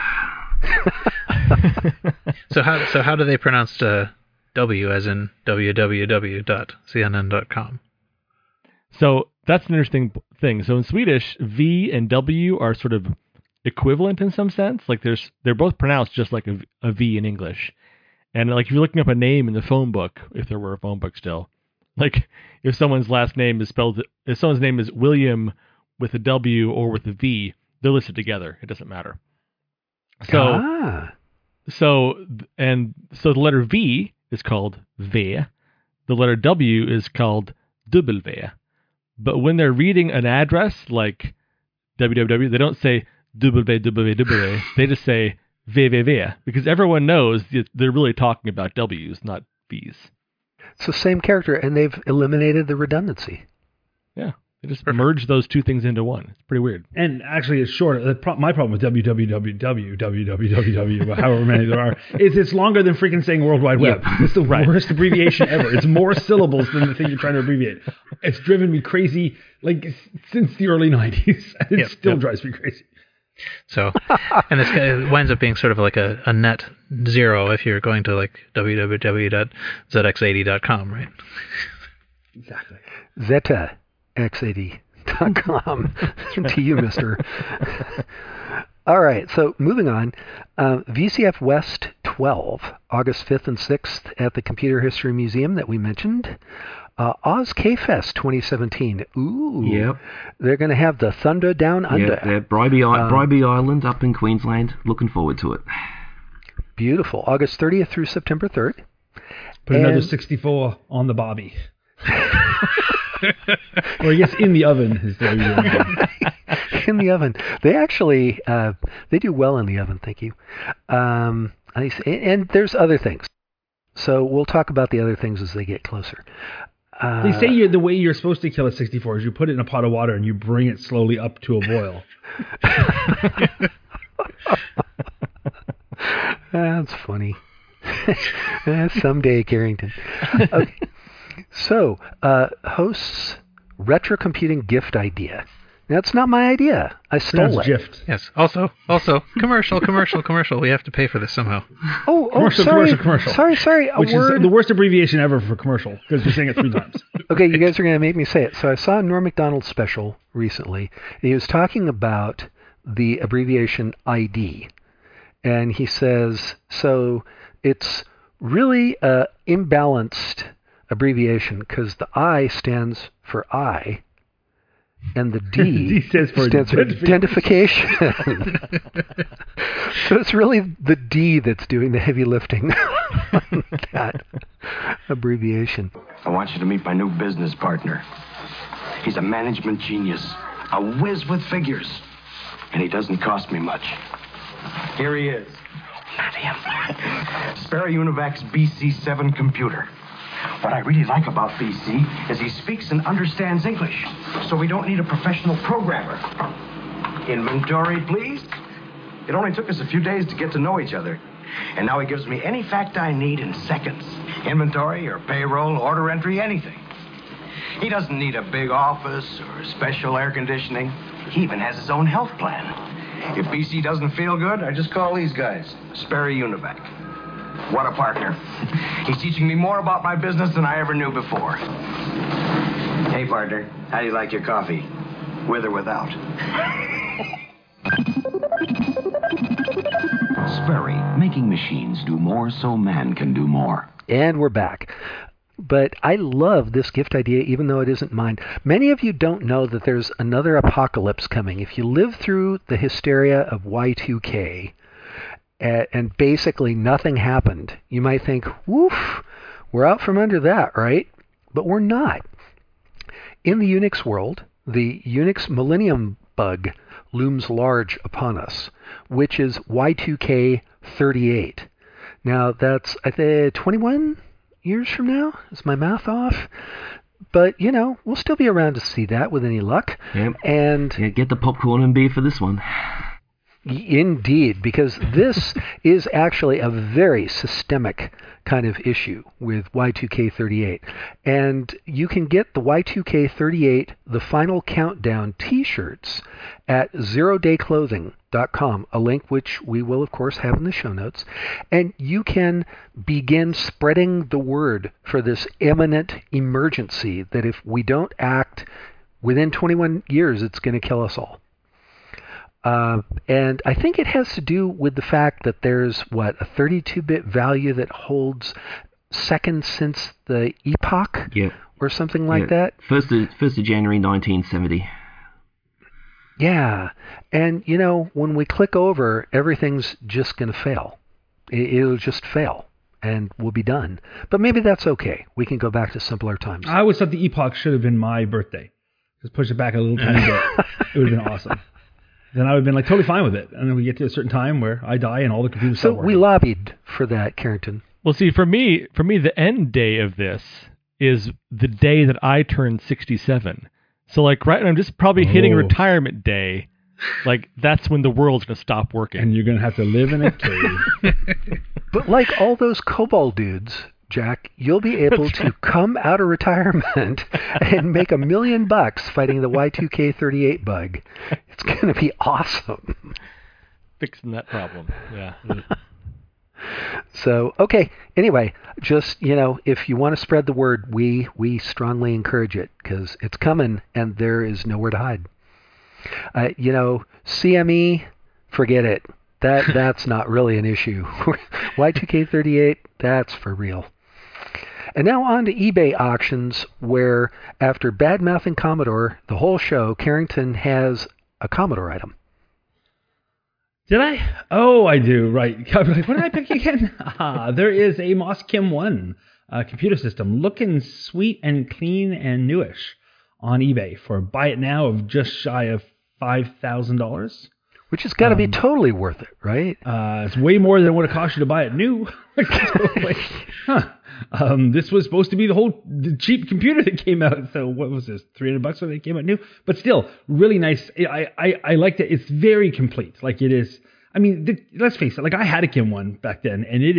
So how so how do they pronounce uh, W as in w w w dot c n n dot com? So that's an interesting thing. So in Swedish, V and W are sort of equivalent in some sense. Like there's they're both pronounced just like a, a V in English. And like if you're looking up a name in the phone book, if there were a phone book still, like if someone's last name is spelled, if someone's name is William with a W or with a V, they're listed together. It doesn't matter. So ah. so and so the letter V is called V. The letter W is called W. But when they're reading an address like W W W, they don't say W W W. They just say V V V because everyone knows that they're really talking about W's, not V's. So same character, and they've eliminated the redundancy. Yeah, they just merge those two things into one. It's pretty weird. And actually, it's short. The pro- my problem with W W W W W W W, however many there are, is it's longer than freaking saying World Wide Web. It's the Right. worst abbreviation ever. It's more syllables than the thing you're trying to abbreviate. It's driven me crazy, like s- since the early nineties. It Yep, still yep. drives me crazy. So, and this guy- it winds up being sort of like a, a net zero if you're going to like w w w dot z x eighty dot com, right? Exactly. Zeta x eighty dot com. To you, mister. All right, so moving on. Uh, V C F West twelve, August fifth and sixth at the Computer History Museum that we mentioned. Uh, Oz K-Fest twenty seventeen. Ooh. Yep. They're going to have the Thunder Down Under. Yeah, they're Bribey, I- Um, Bribey Island up in Queensland. Looking forward to it. Beautiful. August thirtieth through September third. Put another And- sixty-four on the Bobby. Or I guess in the oven is the way you want it. In the oven. They actually, uh, they do well in the oven, thank you. Um, I, and there's other things. So we'll talk about the other things as they get closer. Uh, They say you're, the way you're supposed to kill a sixty-four is you put it in a pot of water and you bring it slowly up to a boil. That's funny. Someday, Carrington. Okay. So, uh, hosts retro computing gift idea. That's not my idea. I stole it. Gift. Yes. Also, also, commercial, commercial, commercial. We have to pay for this somehow. Oh, oh, Commercial, sorry. commercial, commercial. Sorry, sorry. A Which word. is the worst abbreviation ever for commercial, because you're saying it three times. Okay, you guys are going to make me say it. So I saw a Norm Macdonald special recently, and he was talking about the abbreviation I D. And he says, so it's really a imbalanced abbreviation because the I stands for I, and the D, D stands for stands for identification. So it's really the D that's doing the heavy lifting on that abbreviation. I want you to meet my new business partner. He's a management genius, a whiz with figures, and he doesn't cost me much. Here he is. Not him. Sparrow Univac's B C seven computer. What I really like about B C is he speaks and understands English, so we don't need a professional programmer. Inventory, please. It only took us a few days to get to know each other, and now he gives me any fact I need in seconds. Inventory or payroll, order entry, anything. He doesn't need a big office or special air conditioning. He even has his own health plan. If B C doesn't feel good, I just call these guys, Sparrow Univac. What a partner. He's teaching me more about my business than I ever knew before. Hey, partner, how do you like your coffee? With or without? Sperry, making machines do more so man can do more. And we're back. But I love this gift idea, even though it isn't mine. Many of you don't know that there's another apocalypse coming. If you live through the hysteria of Y two K, and basically nothing happened, you might think, woof, we're out from under that, right? But we're not. In the Unix world, the Unix Millennium bug looms large upon us, which is Y two K thirty-eight. Now, that's, I think, twenty-one years from now? Is my math off? But, you know, we'll still be around to see that with any luck. Yep. And Yeah, get the popcorn and beer for this one. indeed, because this is actually a very systemic kind of issue with Y two K thirty-eight. And you can get the Y two K thirty-eight, the Final Countdown t-shirts at zero day clothing dot com, a link which we will, of course, have in the show notes. And you can begin spreading the word for this imminent emergency that if we don't act within twenty-one years, it's going to kill us all. Uh, and I think it has to do with the fact that there's, what, a thirty-two bit value that holds seconds since the epoch? Yeah. Or something like yeah. that? First of, first of January nineteen seventy. Yeah. And, you know, when we click over, everything's just going to fail. It, it'll just fail. And we'll be done. But maybe that's okay. We can go back to simpler times. I always thought the epoch should have been my birthday. Just push it back a little tiny bit. It would have been awesome. Then I would have been like totally fine with it. And then we get to a certain time where I die and all the computers So stop we working. lobbied for that, Carrington. Well, see, for me, for me, the end day of this is the day that I turn sixty-seven. So, like, right, I'm just probably hitting Oh. retirement day. Like, that's when the world's gonna stop working. And you're going to have to live in a cave. But like all those COBOL dudes, Jack, you'll be able to come out of retirement and make a million bucks fighting the Y two K thirty-eight bug. It's going to be awesome. Fixing that problem. Yeah. So, okay. Anyway, just, you know, if you want to spread the word, we we strongly encourage it because it's coming and there is nowhere to hide. Uh, you know, C M E, forget it. That that's not really an issue. Y two K thirty-eight, that's for real. And now on to eBay auctions, where after bad-mouthing Commodore the whole show, Carrington has a Commodore item. Did I? Oh, I do. Right. I was like, what did I pick again? Ah, there is a Moskim one uh, computer system looking sweet and clean and newish on eBay for buy it now of just shy of five thousand dollars. Which has got to Um, be totally worth it, right? Uh, it's way more than what it cost you to buy it new. So, like, huh. Um, this was supposed to be the whole the cheap computer that came out. So what was this? three hundred bucks when it came out new? But still, really nice. I, I, I liked it. It's very complete. Like it is. I mean, the, let's face it. Like I had a Kim one back then, and it is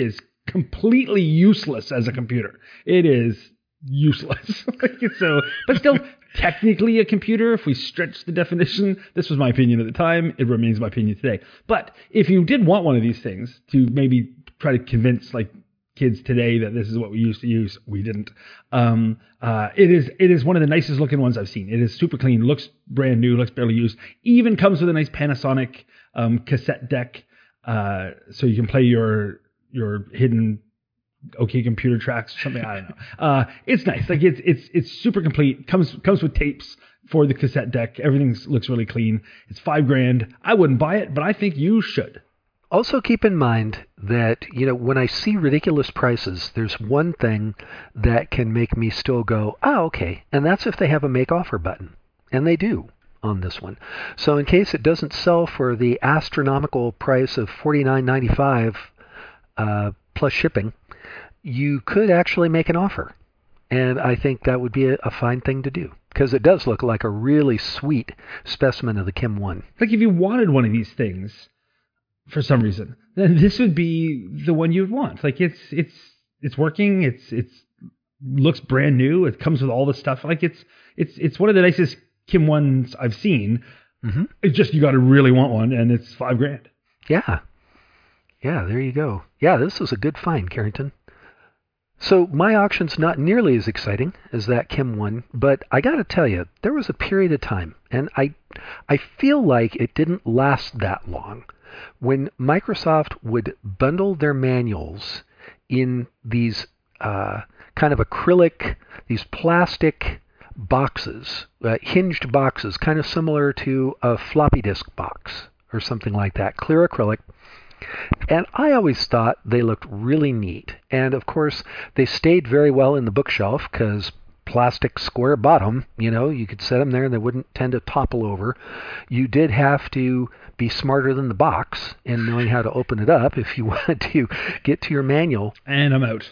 completely useless as a computer. It is useless. So, but still technically a computer. If we stretch the definition, this was my opinion at the time. It remains my opinion today. But if you did want one of these things to maybe try to convince like kids today that this is what we used to use, we didn't. Um, uh, it is it is one of the nicest looking ones I've seen. It is super clean, looks brand new, looks barely used. Even comes with a nice Panasonic um, cassette deck, uh, so you can play your your hidden OK Computer tracks or something. I don't know. Uh, it's nice. Like it's it's it's super complete. Comes comes with tapes for the cassette deck. Everything looks really clean. It's five grand. I wouldn't buy it, but I think you should. Also keep in mind that, you know, when I see ridiculous prices, there's one thing that can make me still go, oh, okay. And that's if they have a make offer button. And they do on this one. So in case it doesn't sell for the astronomical price of forty-nine ninety-five uh, plus shipping, you could actually make an offer. And I think that would be a, a fine thing to do, because it does look like a really sweet specimen of the Kim one. Like if you wanted one of these things for some reason, then this would be the one you'd want. Like it's it's it's working. It's it's looks brand new. It comes with all the stuff. Like it's it's it's one of the nicest Kim ones I've seen. Mm-hmm. It's just you got to really want one, and it's five grand. Yeah, yeah. There you go. Yeah, this was a good find, Carrington. So my auction's not nearly as exciting as that Kim one, but I got to tell you, there was a period of time, and I I feel like it didn't last that long, when Microsoft would bundle their manuals in these uh, kind of acrylic, these plastic boxes, uh, hinged boxes, kind of similar to a floppy disk box or something like that, clear acrylic. And I always thought they looked really neat. And of course, they stayed very well in the bookshelf because plastic square bottom, you know, you could set them there and they wouldn't tend to topple over. You did have to be smarter than the box in knowing how to open it up if you wanted to get to your manual. And I'm out.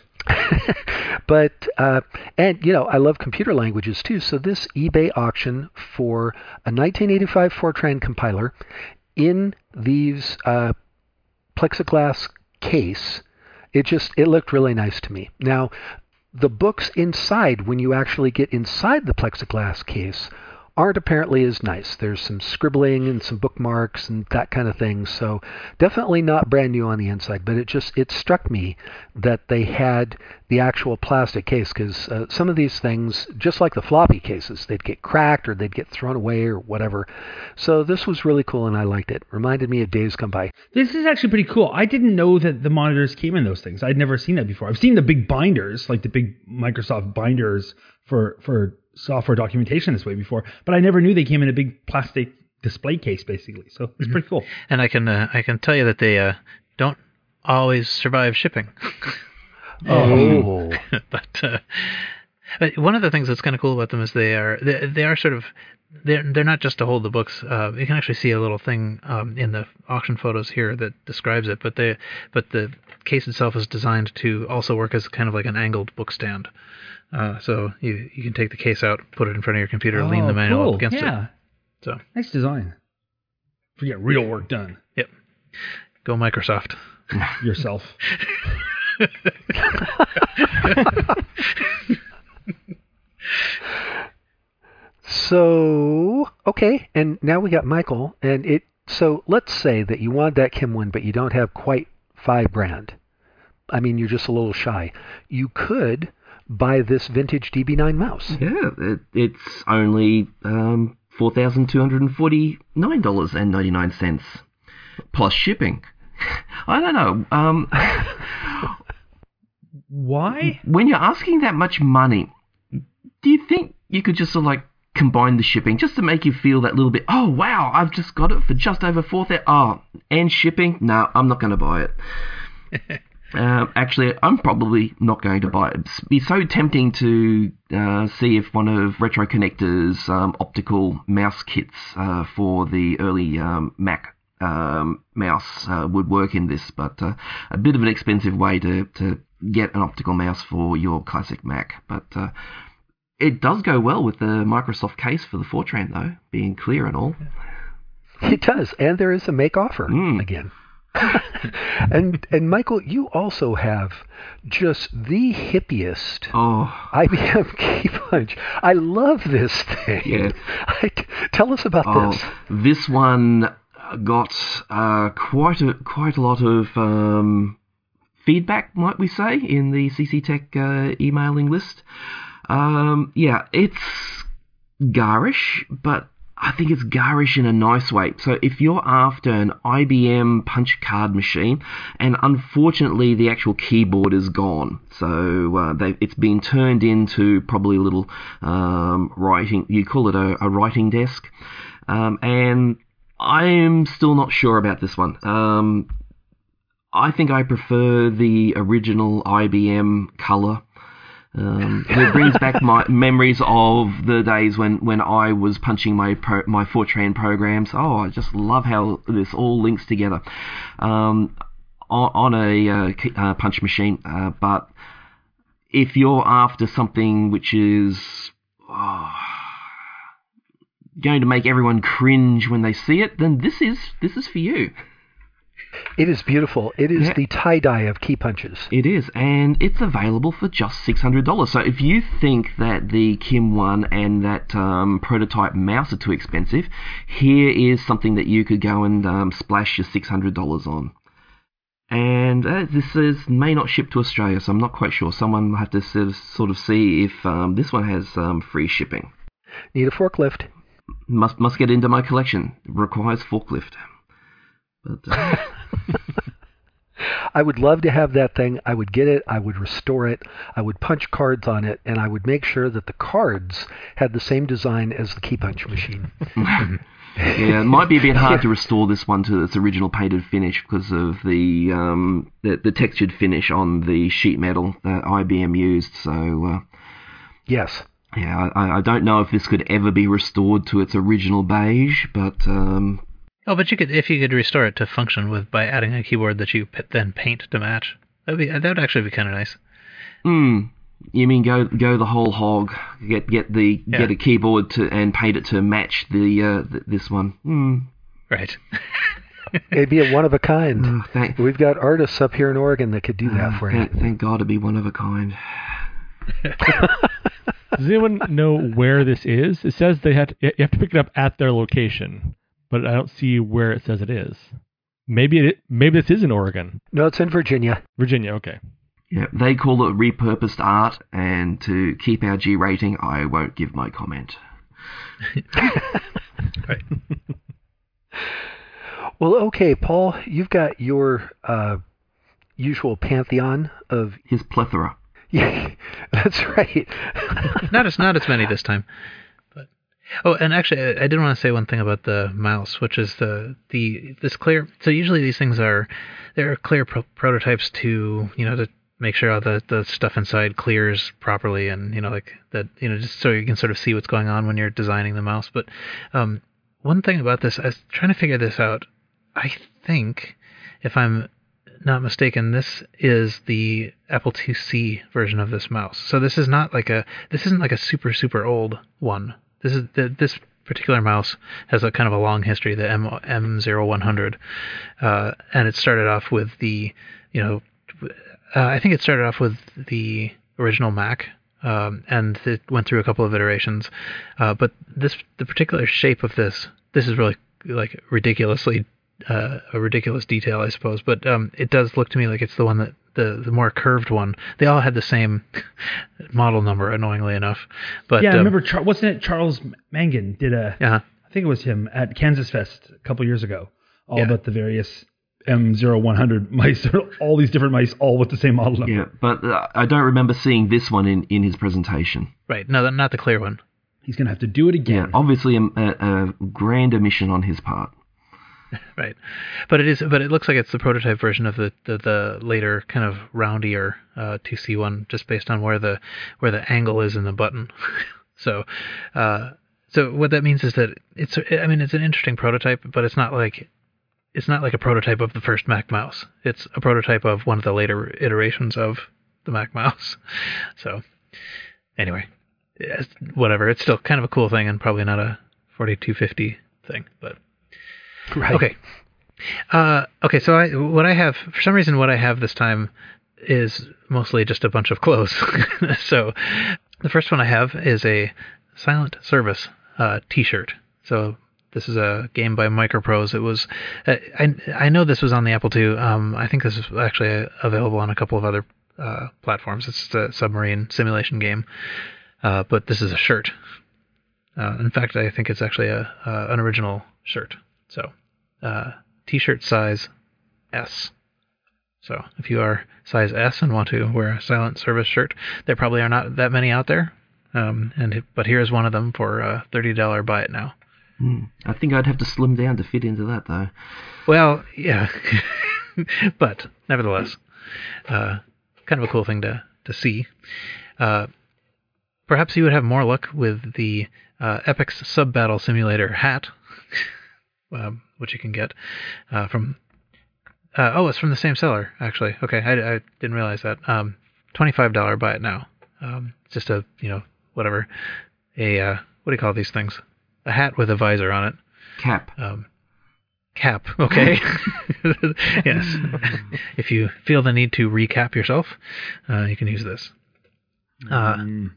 But, uh, and, you know, I love computer languages too. So this eBay auction for a nineteen eighty-five Fortran compiler in these uh, plexiglass case, it just, it looked really nice to me. Now, the books inside, when you actually get inside the plexiglass case, aren't apparently as nice. There's some scribbling and some bookmarks and that kind of thing. So definitely not brand new on the inside, but it just, it struck me that they had the actual plastic case, because uh, some of these things, just like the floppy cases, they'd get cracked or they'd get thrown away or whatever. So this was really cool and I liked it. Reminded me of Days Gone By. This is actually pretty cool. I didn't know that the monitors came in those things. I'd never seen that before. I've seen the big binders, like the big Microsoft binders for, for software documentation this way before, but I never knew they came in a big plastic display case, basically. So it's mm-hmm. pretty cool. And I can uh, I can tell you that they uh, don't always survive shipping. Oh, but, uh, but one of the things that's kind of cool about them is they are they, they are sort of they're they're not just to hold the books. Uh, you can actually see a little thing um, in the auction photos here that describes it. But they but the case itself is designed to also work as kind of like an angled book stand. Uh, so you you can take the case out, put it in front of your computer, oh, lean the manual cool. up against yeah. it. So nice design. For get real work done. Yep. Go Microsoft. Yourself. So okay, and now we got Michael, and it. So let's say that you want that Kim one, but you don't have quite five grand. I mean, you're just a little shy. You could buy this vintage D B nine mouse. Yeah, it, it's only um, four thousand two hundred forty-nine dollars and ninety-nine cents plus shipping. I don't know. Um, Why? When you're asking that much money, do you think you could just sort of like combine the shipping just to make you feel that little bit, oh, wow, I've just got it for just over four thousand dollars. Oh, and shipping? No, I'm not going to buy it. Uh, actually, I'm probably not going to buy it. It'd be so tempting to uh, see if one of Retro Connector's um, optical mouse kits uh, for the early um, Mac um, mouse uh, would work in this, but uh, a bit of an expensive way to, to get an optical mouse for your classic Mac. But uh, it does go well with the Microsoft case for the Fortran, though, being clear and all. It does, and there is a make offer mm. again. and and Michael, you also have just the hippiest Oh, I B M key punch. I love this thing. Yeah. I, tell us about oh, this. this one got uh, quite a quite a lot of um, feedback, might we say, in the C C Tech uh, emailing list. Um, yeah, it's garish, but I think it's garish in a nice way. So if you're after an I B M punch card machine, and unfortunately the actual keyboard is gone, so uh, they, it's been turned into probably a little um, writing, you call it a, a writing desk, um, and I'm still not sure about this one. Um, I think I prefer the original I B M colour. Um, it brings back my memories of the days when, when I was punching my pro, my Fortran programs. Oh, I just love how this all links together um, on, on a uh, uh, punch machine. Uh, but if you're after something which is oh, going to make everyone cringe when they see it, then this is this is for you. It is beautiful. It is Yeah. the tie-dye of key punches. It is, and it's available for just six hundred dollars. So if you think that the Kim one and that um, prototype mouse are too expensive, here is something that you could go and um, splash your six hundred dollars on. And uh, this is may not ship to Australia, so I'm not quite sure. Someone will have to sort of, sort of see if um, this one has um, free shipping. Need a forklift. Must must get into my collection. Requires forklift. But, uh, I would love to have that thing. I would get it. I would restore it. I would punch cards on it, and I would make sure that the cards had the same design as the key punch machine. yeah, it might be a bit hard to restore this one to its original painted finish because of the um, the, the textured finish on the sheet metal that I B M used. So, uh, Yes. yeah, I, I don't know if this could ever be restored to its original beige, but um, Oh, but you could, if you could restore it to function with by adding a keyboard that you p- then paint to match. That'd be that would actually be kind of nice. mm, you mean go go the whole hog? Get get the Yeah. get a keyboard to and paint it to match the uh, th- this one. Mm. Right. It'd be a one of a kind. Oh, thank, We've got artists up here in Oregon that could do that uh, for you. thank, thank God to be one of a kind. Does anyone know where this is? It says they had to, you have to pick it up at their location, but I don't see where it says it is. Maybe it maybe this is in Oregon, No, it's in Virginia. Virginia. Okay. Yeah, they call it repurposed art, and to keep our G rating, I won't give my comment. Right. Well, okay, Paul, you've got your uh, usual pantheon of... His plethora. Yeah, that's right. Not as not as many this time. But oh, and actually, I, I did want to say one thing about the mouse, which is the the this clear. So usually these things are there are clear pro- prototypes to you know to make sure all the the stuff inside clears properly, and you know like that you know just so you can sort of see what's going on when you're designing the mouse. But um, one thing about this, I was trying to figure this out. I think if I'm not mistaken, this is the Apple two C version of this mouse. So this is not like a this isn't like a super super old one. This is the, this particular mouse has a kind of a long history, the M M zero one hundred, uh, and it started off with the you know uh, I think it started off with the original Mac. Um, and it went through a couple of iterations, uh, but this the particular shape of this this is really like ridiculously uh, a ridiculous detail, I suppose. But um, it does look to me like it's the one that the the more curved one. They all had the same model number, annoyingly enough. But yeah, I um, remember. Char- wasn't it Charles Mangan did a? Yeah, I think it was him at Kansas Fest a couple years ago. All Yeah. about the various M zero one hundred mice, all these different mice, all with the same model number. Yeah, but uh, I don't remember seeing this one in, in his presentation. right. No, not the clear one. He's gonna have to do it Yeah, again. obviously a, a, a grand omission on his part. Right, but it is. But it looks like it's the prototype version of the the, the later kind of roundier uh, two C one, just based on where the where the angle is in the button. so, uh, so what that means is that it's. I mean, it's an interesting prototype, but it's not like it's not like a prototype of the first Mac mouse. It's a prototype of one of the later iterations of the Mac mouse. So, anyway, it's, whatever. It's still kind of a cool thing, and probably not a forty-two fifty thing, but. Right. Okay. Uh, okay, so I what I have for some reason what I have this time is mostly just a bunch of clothes. So the first one I have is a Silent Service uh, T-shirt. So this is a game by Microprose. It was uh, I I know this was on the Apple two. Um, I think this is actually available on a couple of other uh, platforms. It's just a submarine simulation game, uh, but this is a shirt. Uh, in fact, I think it's actually a uh, an original shirt. So. Uh, T-shirt size S. So if you are size S and want to wear a Silent Service shirt, there probably are not that many out there. Um, and but here's one of them for a thirty dollars buy it now. Mm. I think I'd have to slim down to fit into that, though. Well, yeah. But nevertheless, uh, kind of a cool thing to, to see. Uh, perhaps you would have more luck with the uh, Epic's Sub Battle Simulator hat. Um, which you can get uh, from... Uh, oh, it's from the same seller, actually. Okay, I, I didn't realize that. Um, twenty-five dollars, buy it now. Um, it's just a, you know, whatever. A, uh, what do you call these things? A hat with a visor on it. Cap. Um, cap, okay. Yes. If you feel the need to recap yourself, uh, you can use this. Uh, Mm.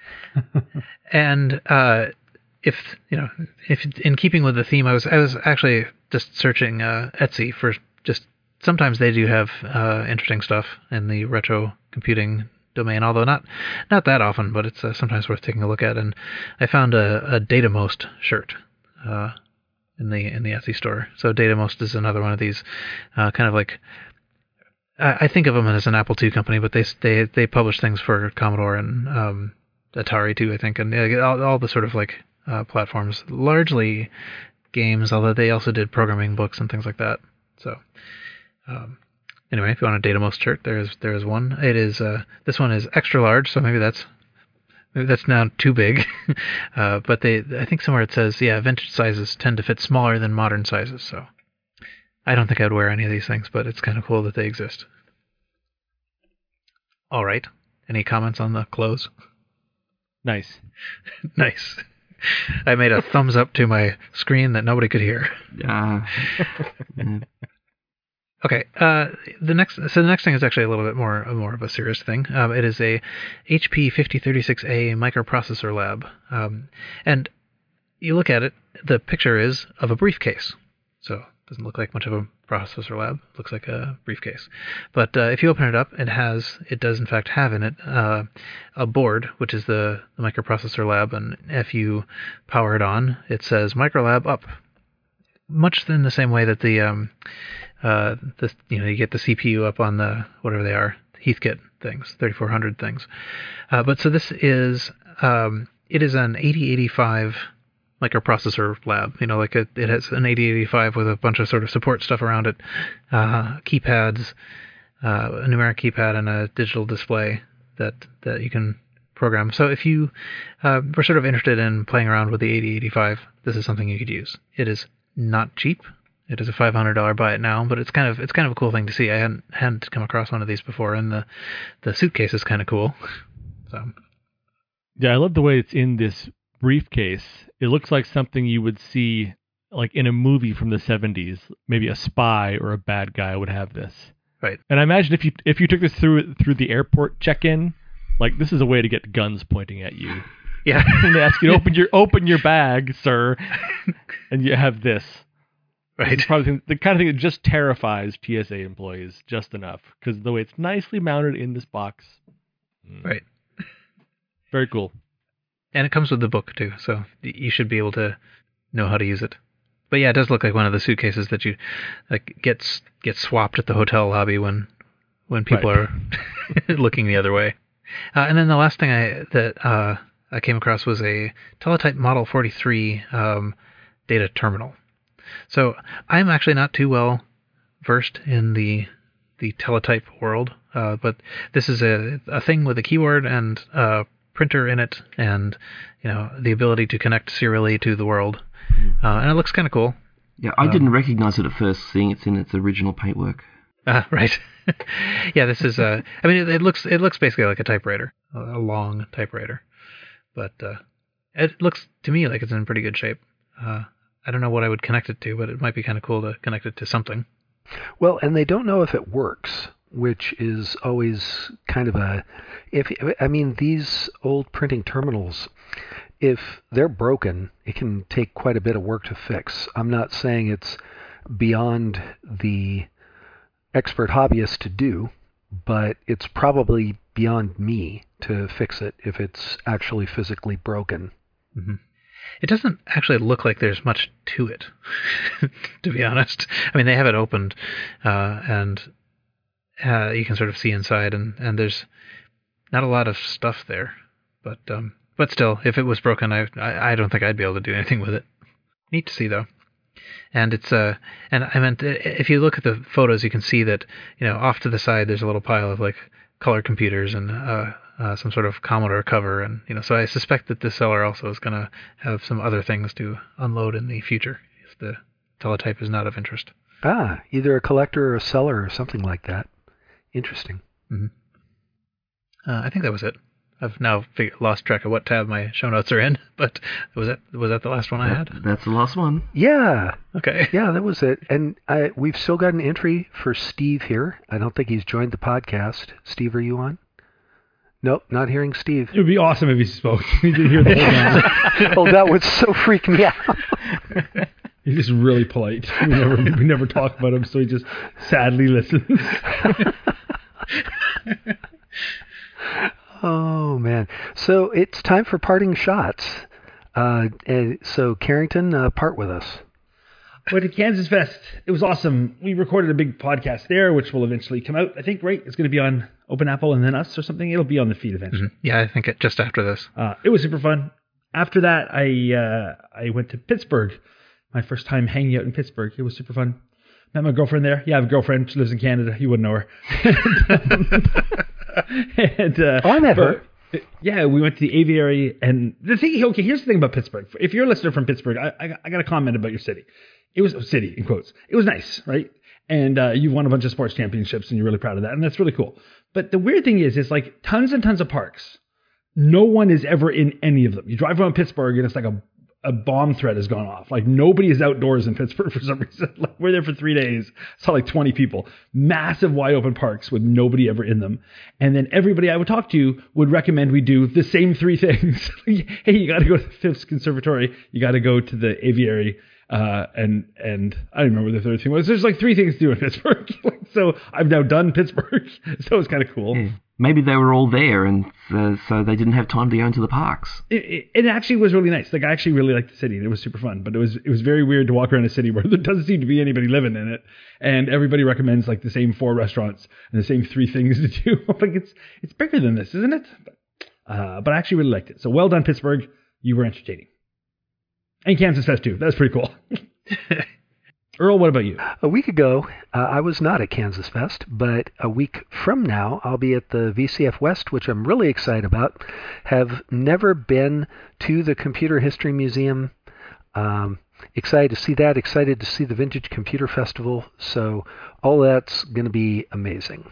and... Uh, If you know, if in keeping with the theme, I was I was actually just searching uh, Etsy for just sometimes they do have uh, interesting stuff in the retro computing domain, although not not that often, but it's uh, sometimes worth taking a look at. And I found a, a Datamost shirt uh, in the in the Etsy store. So Datamost is another one of these uh, kind of like I, I think of them as an Apple two company, but they they they publish things for Commodore and um, Atari too, I think, and uh, all, all the sort of like Uh, platforms, largely games, although they also did programming books and things like that. So, um, anyway, if you want a Datamost shirt, there's there's one. It is uh, this one is extra large, so maybe that's maybe that's now too big. uh, but they, I think somewhere it says, yeah, vintage sizes tend to fit smaller than modern sizes. So, I don't think I'd wear any of these things, but it's kind of cool that they exist. All right. Any comments on the clothes? Nice. Nice. I made a thumbs up to my screen that nobody could hear. Uh, yeah. Okay. Uh, the next, so the next thing is actually a little bit more, more of a serious thing. Um, it is a H P fifty thirty-six A microprocessor lab, um, and you look at it. The picture is of a briefcase, so it doesn't look like much of a processor lab. It looks like a briefcase. But uh, if you open it up, it has, it does in fact have in it uh, a board, which is the, the microprocessor lab, and if you power it on, it says Microlab up. Much in the same way that the, um, uh, the you know, you get the C P U up on the whatever they are, Heathkit things, thirty-four hundred things. Uh, but so this is, um, it is an eighty eighty-five microprocessor lab, you know, like a, it has an eighty eighty-five with a bunch of sort of support stuff around it, uh, keypads, uh, a numeric keypad, and a digital display that that you can program. So if you uh, were sort of interested in playing around with the eighty eighty-five, this is something you could use. It is not cheap. It is a five hundred dollars buy it now, but it's kind of it's kind of a cool thing to see. I hadn't hadn't come across one of these before, and the the suitcase is kind of cool. So Yeah, I love the way it's in this briefcase. It looks like something you would see like in a movie from the seventies. Maybe a spy or a bad guy would have this. Right. And I imagine if you if you took this through through the airport check-in, like this is a way to get guns pointing at you. Yeah. And they ask you to open your open your bag, sir, and you have this. Right. This is probably the kind of thing that just terrifies T S A employees just enough because the way it's nicely mounted in this box. Mm. Right. Very cool. And it comes with the book too, so you should be able to know how to use it. But yeah, it does look like one of the suitcases that you like gets gets swapped at the hotel lobby when when people Right. are looking the other way. Uh, and then the last thing I that uh, I came across was a Teletype Model forty-three um, data terminal. So I'm actually not too well versed in the the teletype world, uh, but this is a a thing with a keyboard and a printer in it, and you know the ability to connect serially to the world, uh, and it looks kind of cool. Yeah, I Um, didn't recognize it at first, seeing it's in its original paintwork. Uh, right. Yeah, this is uh I mean, it, it looks it looks basically like a typewriter, a, a long typewriter, but uh, it looks to me like it's in pretty good shape. Uh, I don't know what I would connect it to, but it might be kind of cool to connect it to something. Well, and they don't know if it works, which is always kind of a, if I mean, these old printing terminals, if they're broken, it can take quite a bit of work to fix. I'm not saying it's beyond the expert hobbyist to do, but it's probably beyond me to fix it if it's actually physically broken. Mm-hmm. It doesn't actually look like there's much to it, to be honest. I mean, they have it opened, uh, and uh, you can sort of see inside, and, and there's not a lot of stuff there. But um, but still, if it was broken, I, I I don't think I'd be able to do anything with it. Neat to see, though. And it's uh, and I meant if you look at the photos, you can see that, you know, off to the side there's a little pile of like color computers and uh, uh, some sort of Commodore cover, and you know, so I suspect that this seller also is going to have some other things to unload in the future if the teletype is not of interest. Ah, either a collector or a seller or something like that. Interesting. Mm-hmm. Uh, I think that was it. I've now fig- lost track of what tab my show notes are in, but was that was that the last one I had? That's the last one. Yeah. Okay. Yeah, that was it. And I, we've still got an entry for Steve here. I don't think he's joined the podcast. Steve, are you on? Nope, not hearing Steve. It would be awesome if he spoke. He didn't hear the whole time. Oh, that would so freak me out. He's just really polite. We never, we never talk about him, so he just sadly listens. Oh, man. So it's time for parting shots. Uh, and so, Carrington, uh, part with us. Went to Kansas Fest. It was awesome. We recorded a big podcast there, which will eventually come out. I think, right? It's going to be on Open Apple and then us or something. It'll be on the feed eventually. Mm-hmm. Yeah, I think it, just after this. Uh, it was super fun. After that, I uh, I went to Pittsburgh. My first time hanging out in Pittsburgh. It was super fun. Met my girlfriend there. Yeah, I have a girlfriend. She lives in Canada. You wouldn't know her. and, uh, oh, I met her. Yeah, we went to the aviary. And the thing, okay, here's the thing about Pittsburgh. If you're a listener from Pittsburgh, I, I, I got a comment about your city. It was a city, in quotes. It was nice, right? And uh, you won a bunch of sports championships, and you're really proud of that. And that's really cool. But the weird thing is, it's like tons and tons of parks. No one is ever in any of them. You drive around Pittsburgh, and it's like a a bomb threat has gone off. Like nobody is outdoors in Pittsburgh for some reason. Like we're there for three days. Saw like twenty people. Massive wide open parks with nobody ever in them. And then everybody I would talk to would recommend we do the same three things. Hey, you got to go to the Phipps Conservatory. You got to go to the aviary. Uh, and and I don't remember what the third thing was. There's like three things to do in Pittsburgh. So I've now done Pittsburgh. So it's kind of cool. Yeah. Maybe they were all there, and uh, so they didn't have time to go into the parks. It, it, it actually was really nice. Like I actually really liked the city. And it was super fun. But it was it was very weird to walk around a city where there doesn't seem to be anybody living in it, and everybody recommends like the same four restaurants and the same three things to do. Like it's it's bigger than this, isn't it? But, uh, but I actually really liked it. So well done, Pittsburgh. You were entertaining. And Kansas Fest too. That's pretty cool. Earl, what about you? A week ago, uh, I was not at Kansas Fest, but a week from now, I'll be at the V C F West, which I'm really excited about. Have never been to the Computer History Museum. Um, excited to see that. Excited to see the Vintage Computer Festival. So all that's going to be amazing.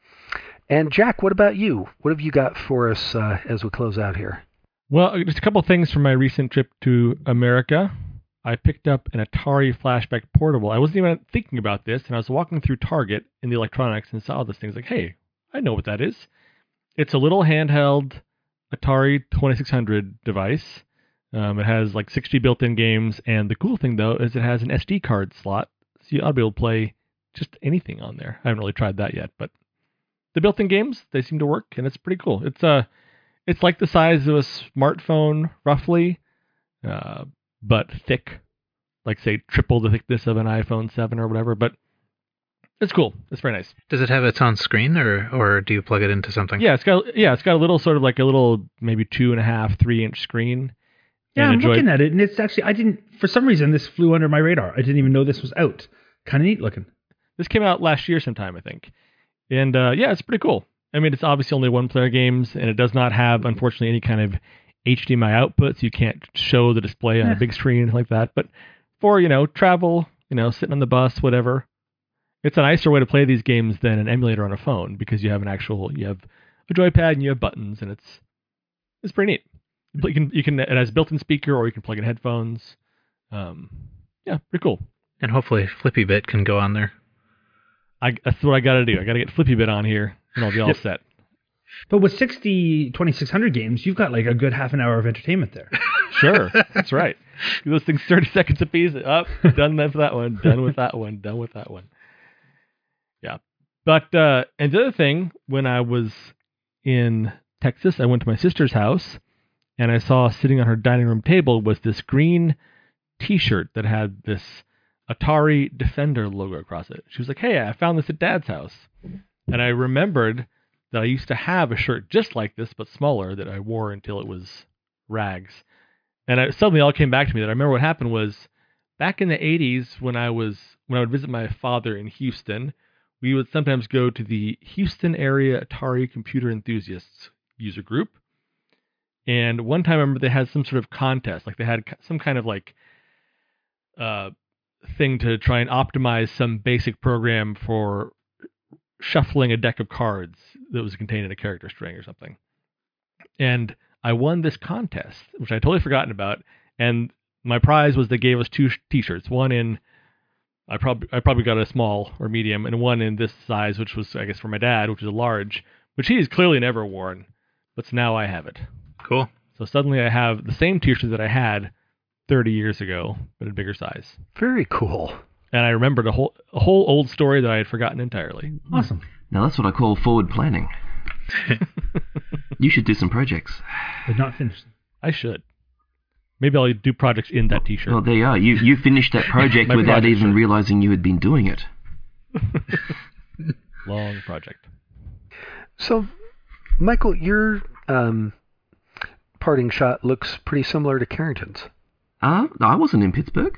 And Jack, what about you? What have you got for us uh, as we close out here? Well, just a couple things from my recent trip to America. I picked up an Atari Flashback Portable. I wasn't even thinking about this, and I was walking through Target in the electronics and saw this thing. I was like, hey, I know what that is. It's a little handheld Atari twenty-six hundred device. Um, it has like sixty built-in games, and the cool thing, though, is it has an S D card slot, so you ought to be able to play just anything on there. I haven't really tried that yet, but the built-in games, they seem to work, and it's pretty cool. It's uh, it's like the size of a smartphone, roughly, uh, but thick, like say triple the thickness of an iPhone seven or whatever. But it's cool. It's very nice. Does it have its own screen, or or do you plug it into something? Yeah, it's got yeah, it's got a little sort of like a little maybe two and a half, three inch screen. Yeah, I'm looking at it, and it's actually I didn't for some reason this flew under my radar. I didn't even know this was out. Kind of neat looking. This came out last year sometime, I think, and uh, yeah, it's pretty cool. I mean, it's obviously only one-player games, and it does not have, unfortunately, any kind of H D M I output, so you can't show the display on a big screen like that. But for, you know, travel, you know, sitting on the bus, whatever, it's a nicer way to play these games than an emulator on a phone, because you have an actual, you have a joypad and you have buttons, and it's it's pretty neat. You can, you can, it has built-in speaker, or you can plug in headphones. Um, yeah, pretty cool. And hopefully Flippy Bit can go on there. I, that's what I got to do. I got to get Flippy Bit on here, and I'll be all set. But with sixty twenty-six hundred games, you've got like a good half an hour of entertainment there. Sure, that's right. Those things thirty seconds apiece. Up, done with that one. Done with that one. Done with that one. Yeah, but uh, and the other thing, when I was in Texas, I went to my sister's house, and I saw sitting on her dining room table was this green T-shirt that had this Atari Defender logo across it. She was like, "Hey, I found this at Dad's house," and I remembered that I used to have a shirt just like this, but smaller, that I wore until it was rags. And I, suddenly all came back to me that I remember what happened was back in the eighties when I was when I would visit my father in Houston, we would sometimes go to the Houston area Atari Computer Enthusiasts user group. And one time I remember they had some sort of contest, like they had some kind of like uh, thing to try and optimize some basic program for shuffling a deck of cards that was contained in a character string or something. And I won this contest, which I totally forgotten about. And my prize was they gave us two T-shirts, one in I probably I probably got a small or medium, and one in this size, which was I guess for my dad, which is a large, which he has clearly never worn, but now I have it. Cool. So suddenly I have the same T-shirt that I had thirty years ago, but in a bigger size. Very cool. And I remembered a whole a whole old story that I had forgotten entirely. Awesome. Now that's what I call forward planning. You should do some projects. But not finished. I should. Maybe I'll do projects in that T-shirt. Well, there you are. You you finished that project My without project even shirt. realizing you had been doing it. Long project. So, Michael, your um, parting shot looks pretty similar to Carrington's. Uh, I wasn't in Pittsburgh.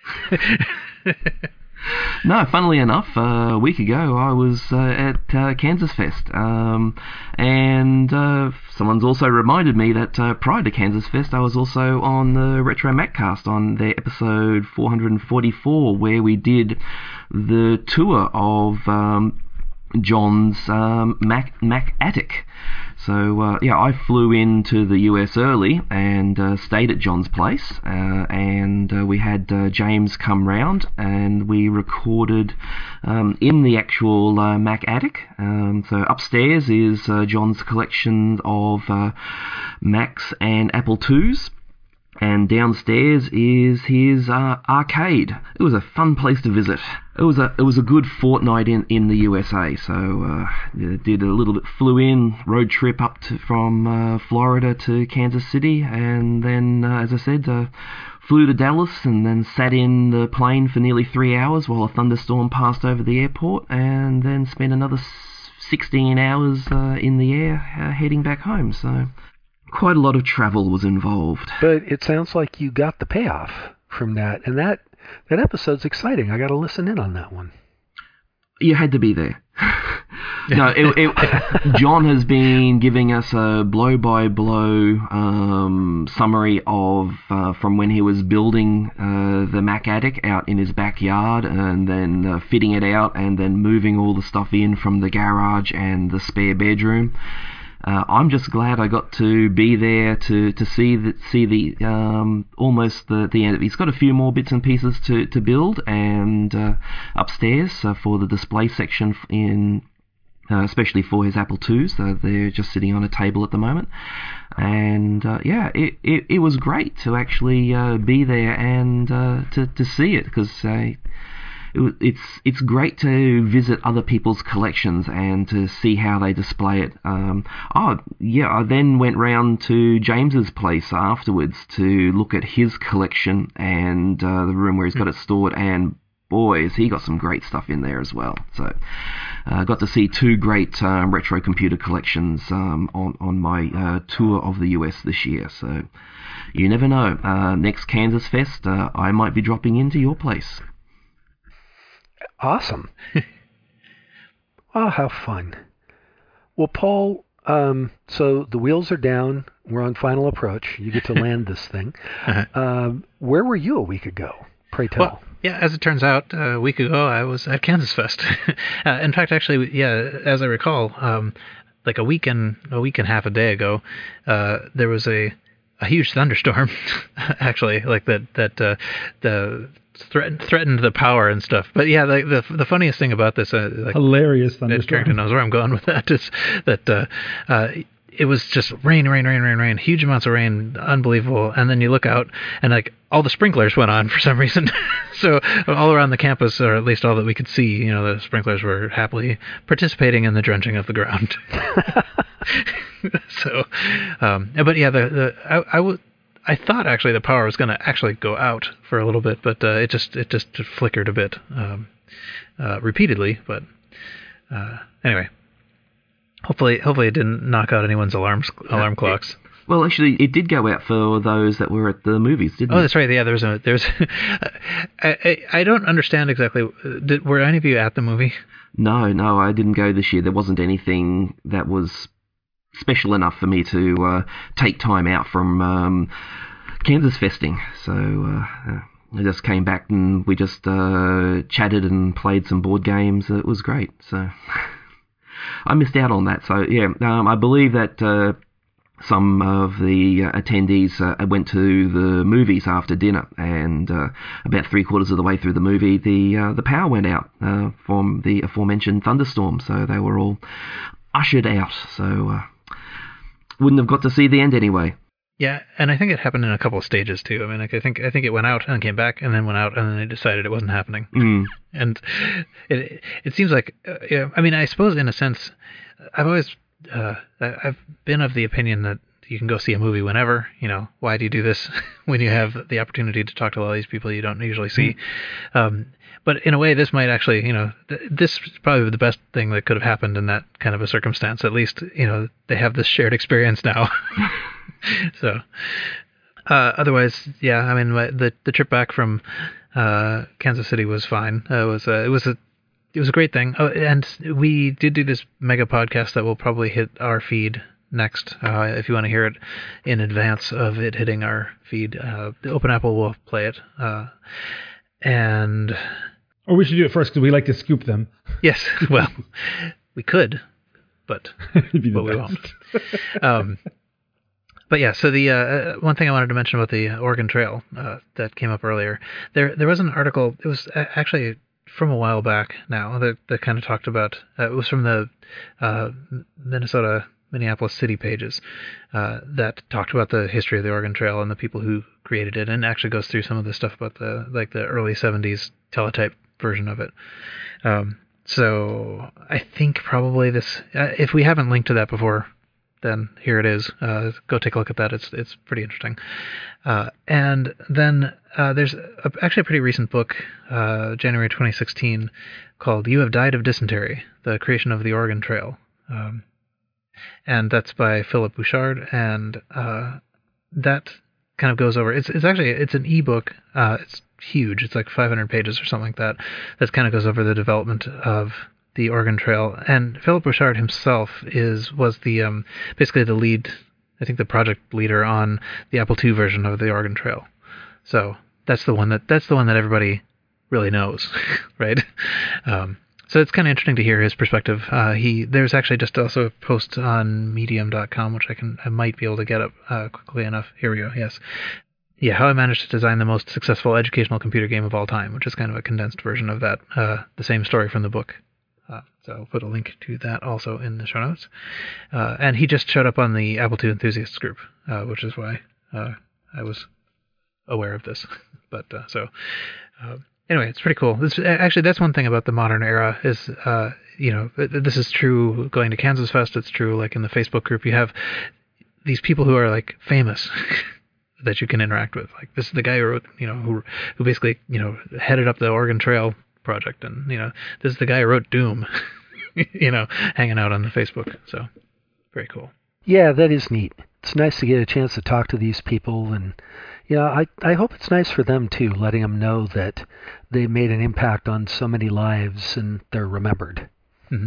No, funnily enough, uh, a week ago I was uh, at uh, Kansas Fest, um, and uh, someone's also reminded me that uh, prior to Kansas Fest I was also on the Retro Maccast on their episode four forty-four, where we did the tour of um, John's um, Mac, Mac Attic. So, uh, yeah, I flew into the U S early and uh, stayed at John's place, uh, and uh, we had uh, James come round and we recorded um, in the actual uh, Mac Attic. Um, so upstairs is uh, John's collection of uh, Macs and Apple twos. And downstairs is his uh, arcade. It was a fun place to visit. It was a it was a good fortnight in, in the U S A. So uh, did a little bit, flew in, road trip up to, from uh, Florida to Kansas City, and then uh, as I said, uh, flew to Dallas, and then sat in the plane for nearly three hours while a thunderstorm passed over the airport, and then spent another sixteen hours uh, in the air uh, heading back home. So. Quite a lot of travel was involved. But it sounds like you got the payoff from that, and that that episode's exciting. I got to listen in on that one. You had to be there. No, it, it, John has been giving us a blow-by-blow um, summary of uh, from when he was building uh, the Mac Attic out in his backyard, and then uh, fitting it out, and then moving all the stuff in from the garage and the spare bedroom. Uh, I'm just glad I got to be there to, to see the see the um, almost the, the end of it. He's got a few more bits and pieces to, to build, and uh, upstairs uh, for the display section in uh, especially for his Apple twos. Uh, they're just sitting on a table at the moment, and uh, yeah, it, it it was great to actually uh, be there and uh, to to see it, because. Uh, It, it's it's great to visit other people's collections and to see how they display it. Um, oh, yeah, I then went round to James's place afterwards to look at his collection and uh, the room where he's got it stored, and boy, has he got some great stuff in there as well. So I uh, got to see two great um, retro computer collections um, on, on my uh, tour of the U S this year. So you never know. Uh, next Kansas Fest, uh, I might be dropping into your place. Awesome. Oh, how fun. Well, Paul, um, so the wheels are down. We're on final approach. You get to land this thing. Uh-huh. Um, where were you a week ago? Pray tell. Well, yeah, as it turns out, uh, a week ago I was at Kansas Fest. uh, in fact, actually, yeah, as I recall, um, like a week and a week and a half a day ago, uh, there was a a huge thunderstorm, actually, like that that uh, the threatened threatened the power and stuff. But yeah, the the, the funniest thing about this, uh, like, Hilarious Ed thunderstorm. Carrington knows where I'm going with that, is that uh, uh, it was just rain, rain, rain, rain, rain, huge amounts of rain, unbelievable. And then you look out, and like all the sprinklers went on for some reason. So all around the campus, or at least all that we could see, you know, the sprinklers were happily participating in the drenching of the ground. So, um, but yeah, the, the I, I, w- I thought actually the power was going to actually go out for a little bit, but uh, it just it just flickered a bit um, uh, repeatedly. But uh, anyway. Hopefully, hopefully it didn't knock out anyone's alarms, alarm clocks. Well, actually, it did go out for those that were at the movies, didn't Oh, it? that's right. Yeah, there was a there's. I, I I don't understand exactly. Did, were any of you at the movie? No, no, I didn't go this year. There wasn't anything that was special enough for me to uh, take time out from um, Kansas Festing. So uh, I just came back and we just uh, chatted and played some board games. It was great. So. I missed out on that, so yeah, um, I believe that uh, some of the uh, attendees uh, went to the movies after dinner, and uh, about three quarters of the way through the movie, the uh, the power went out uh, from the aforementioned thunderstorm, so they were all ushered out, so uh, wouldn't have got to see the end anyway. Yeah, and I think it happened in a couple of stages too. I mean, like, I think I think it went out and came back, and then went out, and then they decided it wasn't happening. Mm. And it it seems like, uh, yeah, I mean, I suppose in a sense, I've always uh, I've been of the opinion that you can go see a movie whenever. You know, why do you do this when you have the opportunity to talk to all these people you don't usually see? Mm. Um, but in a way, this might actually, you know, th- this is probably the best thing that could have happened in that kind of a circumstance. At least, you know, they have this shared experience now. So, uh, otherwise, yeah, I mean, my, the the trip back from uh, Kansas City was fine. Uh, it was a, it was a it was a great thing. Oh, and we did do this mega podcast that will probably hit our feed next. Uh, if you want to hear it in advance of it hitting our feed, uh, Open Apple will play it. Uh, and or we should do it first because we like to scoop them. Yes, well, we could, but but we won't. Um, But yeah, so the uh, one thing I wanted to mention about the Oregon Trail uh, that came up earlier, there there was an article. It was actually from a while back now that, that kind of talked about. Uh, it was from the uh, Minnesota Minneapolis City pages uh, that talked about the history of the Oregon Trail and the people who created it, and actually goes through some of the stuff about the like the early seventies teletype version of it. Um, so I think probably this, uh, if we haven't linked to that before, then here it is. Uh, go take a look at that. It's it's pretty interesting. Uh, and then uh, there's a, actually a pretty recent book, uh, January twenty sixteen, called "You Have Died of Dysentery: The Creation of the Oregon Trail," um, and that's by Philip Bouchard. And uh, that kind of goes over. It's it's actually it's an ebook. Uh, it's huge. It's like five hundred pages or something like that. That kind of goes over the development of the Oregon Trail, and Philip Bouchard himself is was the um, basically the lead, I think the project leader on the Apple two version of the Oregon Trail. So that's the one that that's the one that everybody really knows, right? Um, so it's kind of interesting to hear his perspective. Uh, he there's actually just also a post on Medium dot com, which I can I might be able to get up uh, quickly enough. Here we go. Yes. Yeah, how I managed to design the most successful educational computer game of all time, which is kind of a condensed version of that, uh, the same story from the book. Uh, so I'll put a link to that also in the show notes. Uh, and he just showed up on the Apple two enthusiasts group, uh, which is why uh, I was aware of this. But uh, so uh, anyway, it's pretty cool. This, actually, that's one thing about the modern era is, uh, you know, this is true going to Kansas Fest. It's true like in the Facebook group. You have these people who are like famous that you can interact with. Like this is the guy who wrote, you know, who who basically, you know, headed up the Oregon Trail project, and you know this is the guy who wrote Doom. You know, hanging out on the Facebook. So very cool. Yeah, that is neat. It's nice to get a chance to talk to these people, and yeah, I I hope it's nice for them too, letting them know that they made an impact on so many lives and they're remembered. Mm-hmm.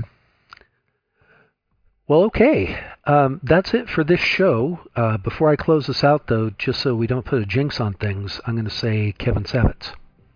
Well, okay, um, that's it for this show. Uh, before I close this out, though, just so we don't put a jinx on things, I'm going to say Kevin Savitz.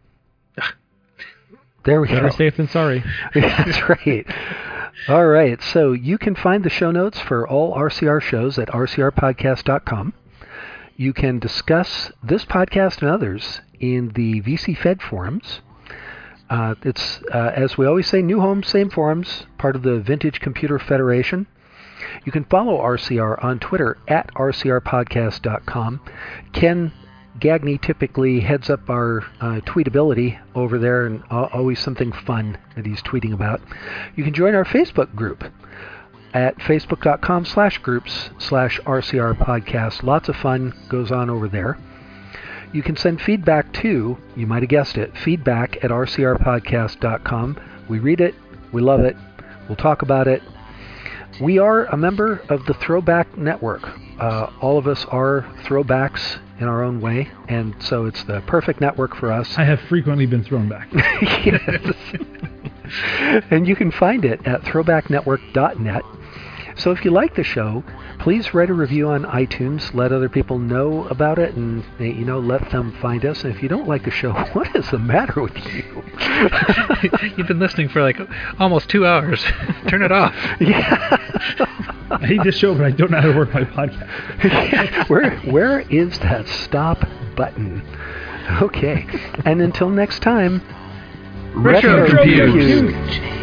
There we Better go. Better safe than sorry. That's right. All right. So you can find the show notes for all R C R shows at r c r podcast dot com. You can discuss this podcast and others in the V C Fed forums. Uh, it's, uh, as we always say, new home, same forums, part of the Vintage Computer Federation. You can follow R C R on Twitter at r c r podcast dot com. Ken Gagney typically heads up our uh, tweetability over there, and uh, always something fun that he's tweeting about. You can join our Facebook group at facebook.com slash groups slash RCR podcast. Lots of fun goes on over there. You can send feedback to, you might have guessed it, feedback at r c r podcast dot com. We read it. We love it. We'll talk about it. We are a member of the Throwback Network. Uh, all of us are throwbacks in our own way, and so it's the perfect network for us. I have frequently been thrown back. Yes. And you can find it at throwback network dot net. So if you like the show, please write a review on iTunes. Let other people know about it, and you know, let them find us. And if you don't like the show, what is the matter with you? You've been listening for like almost two hours. Turn it off. Yeah. I hate this show, but I don't know how to work my podcast. where where is that stop button? Okay. And until next time, Retro Retro Compute. Compute.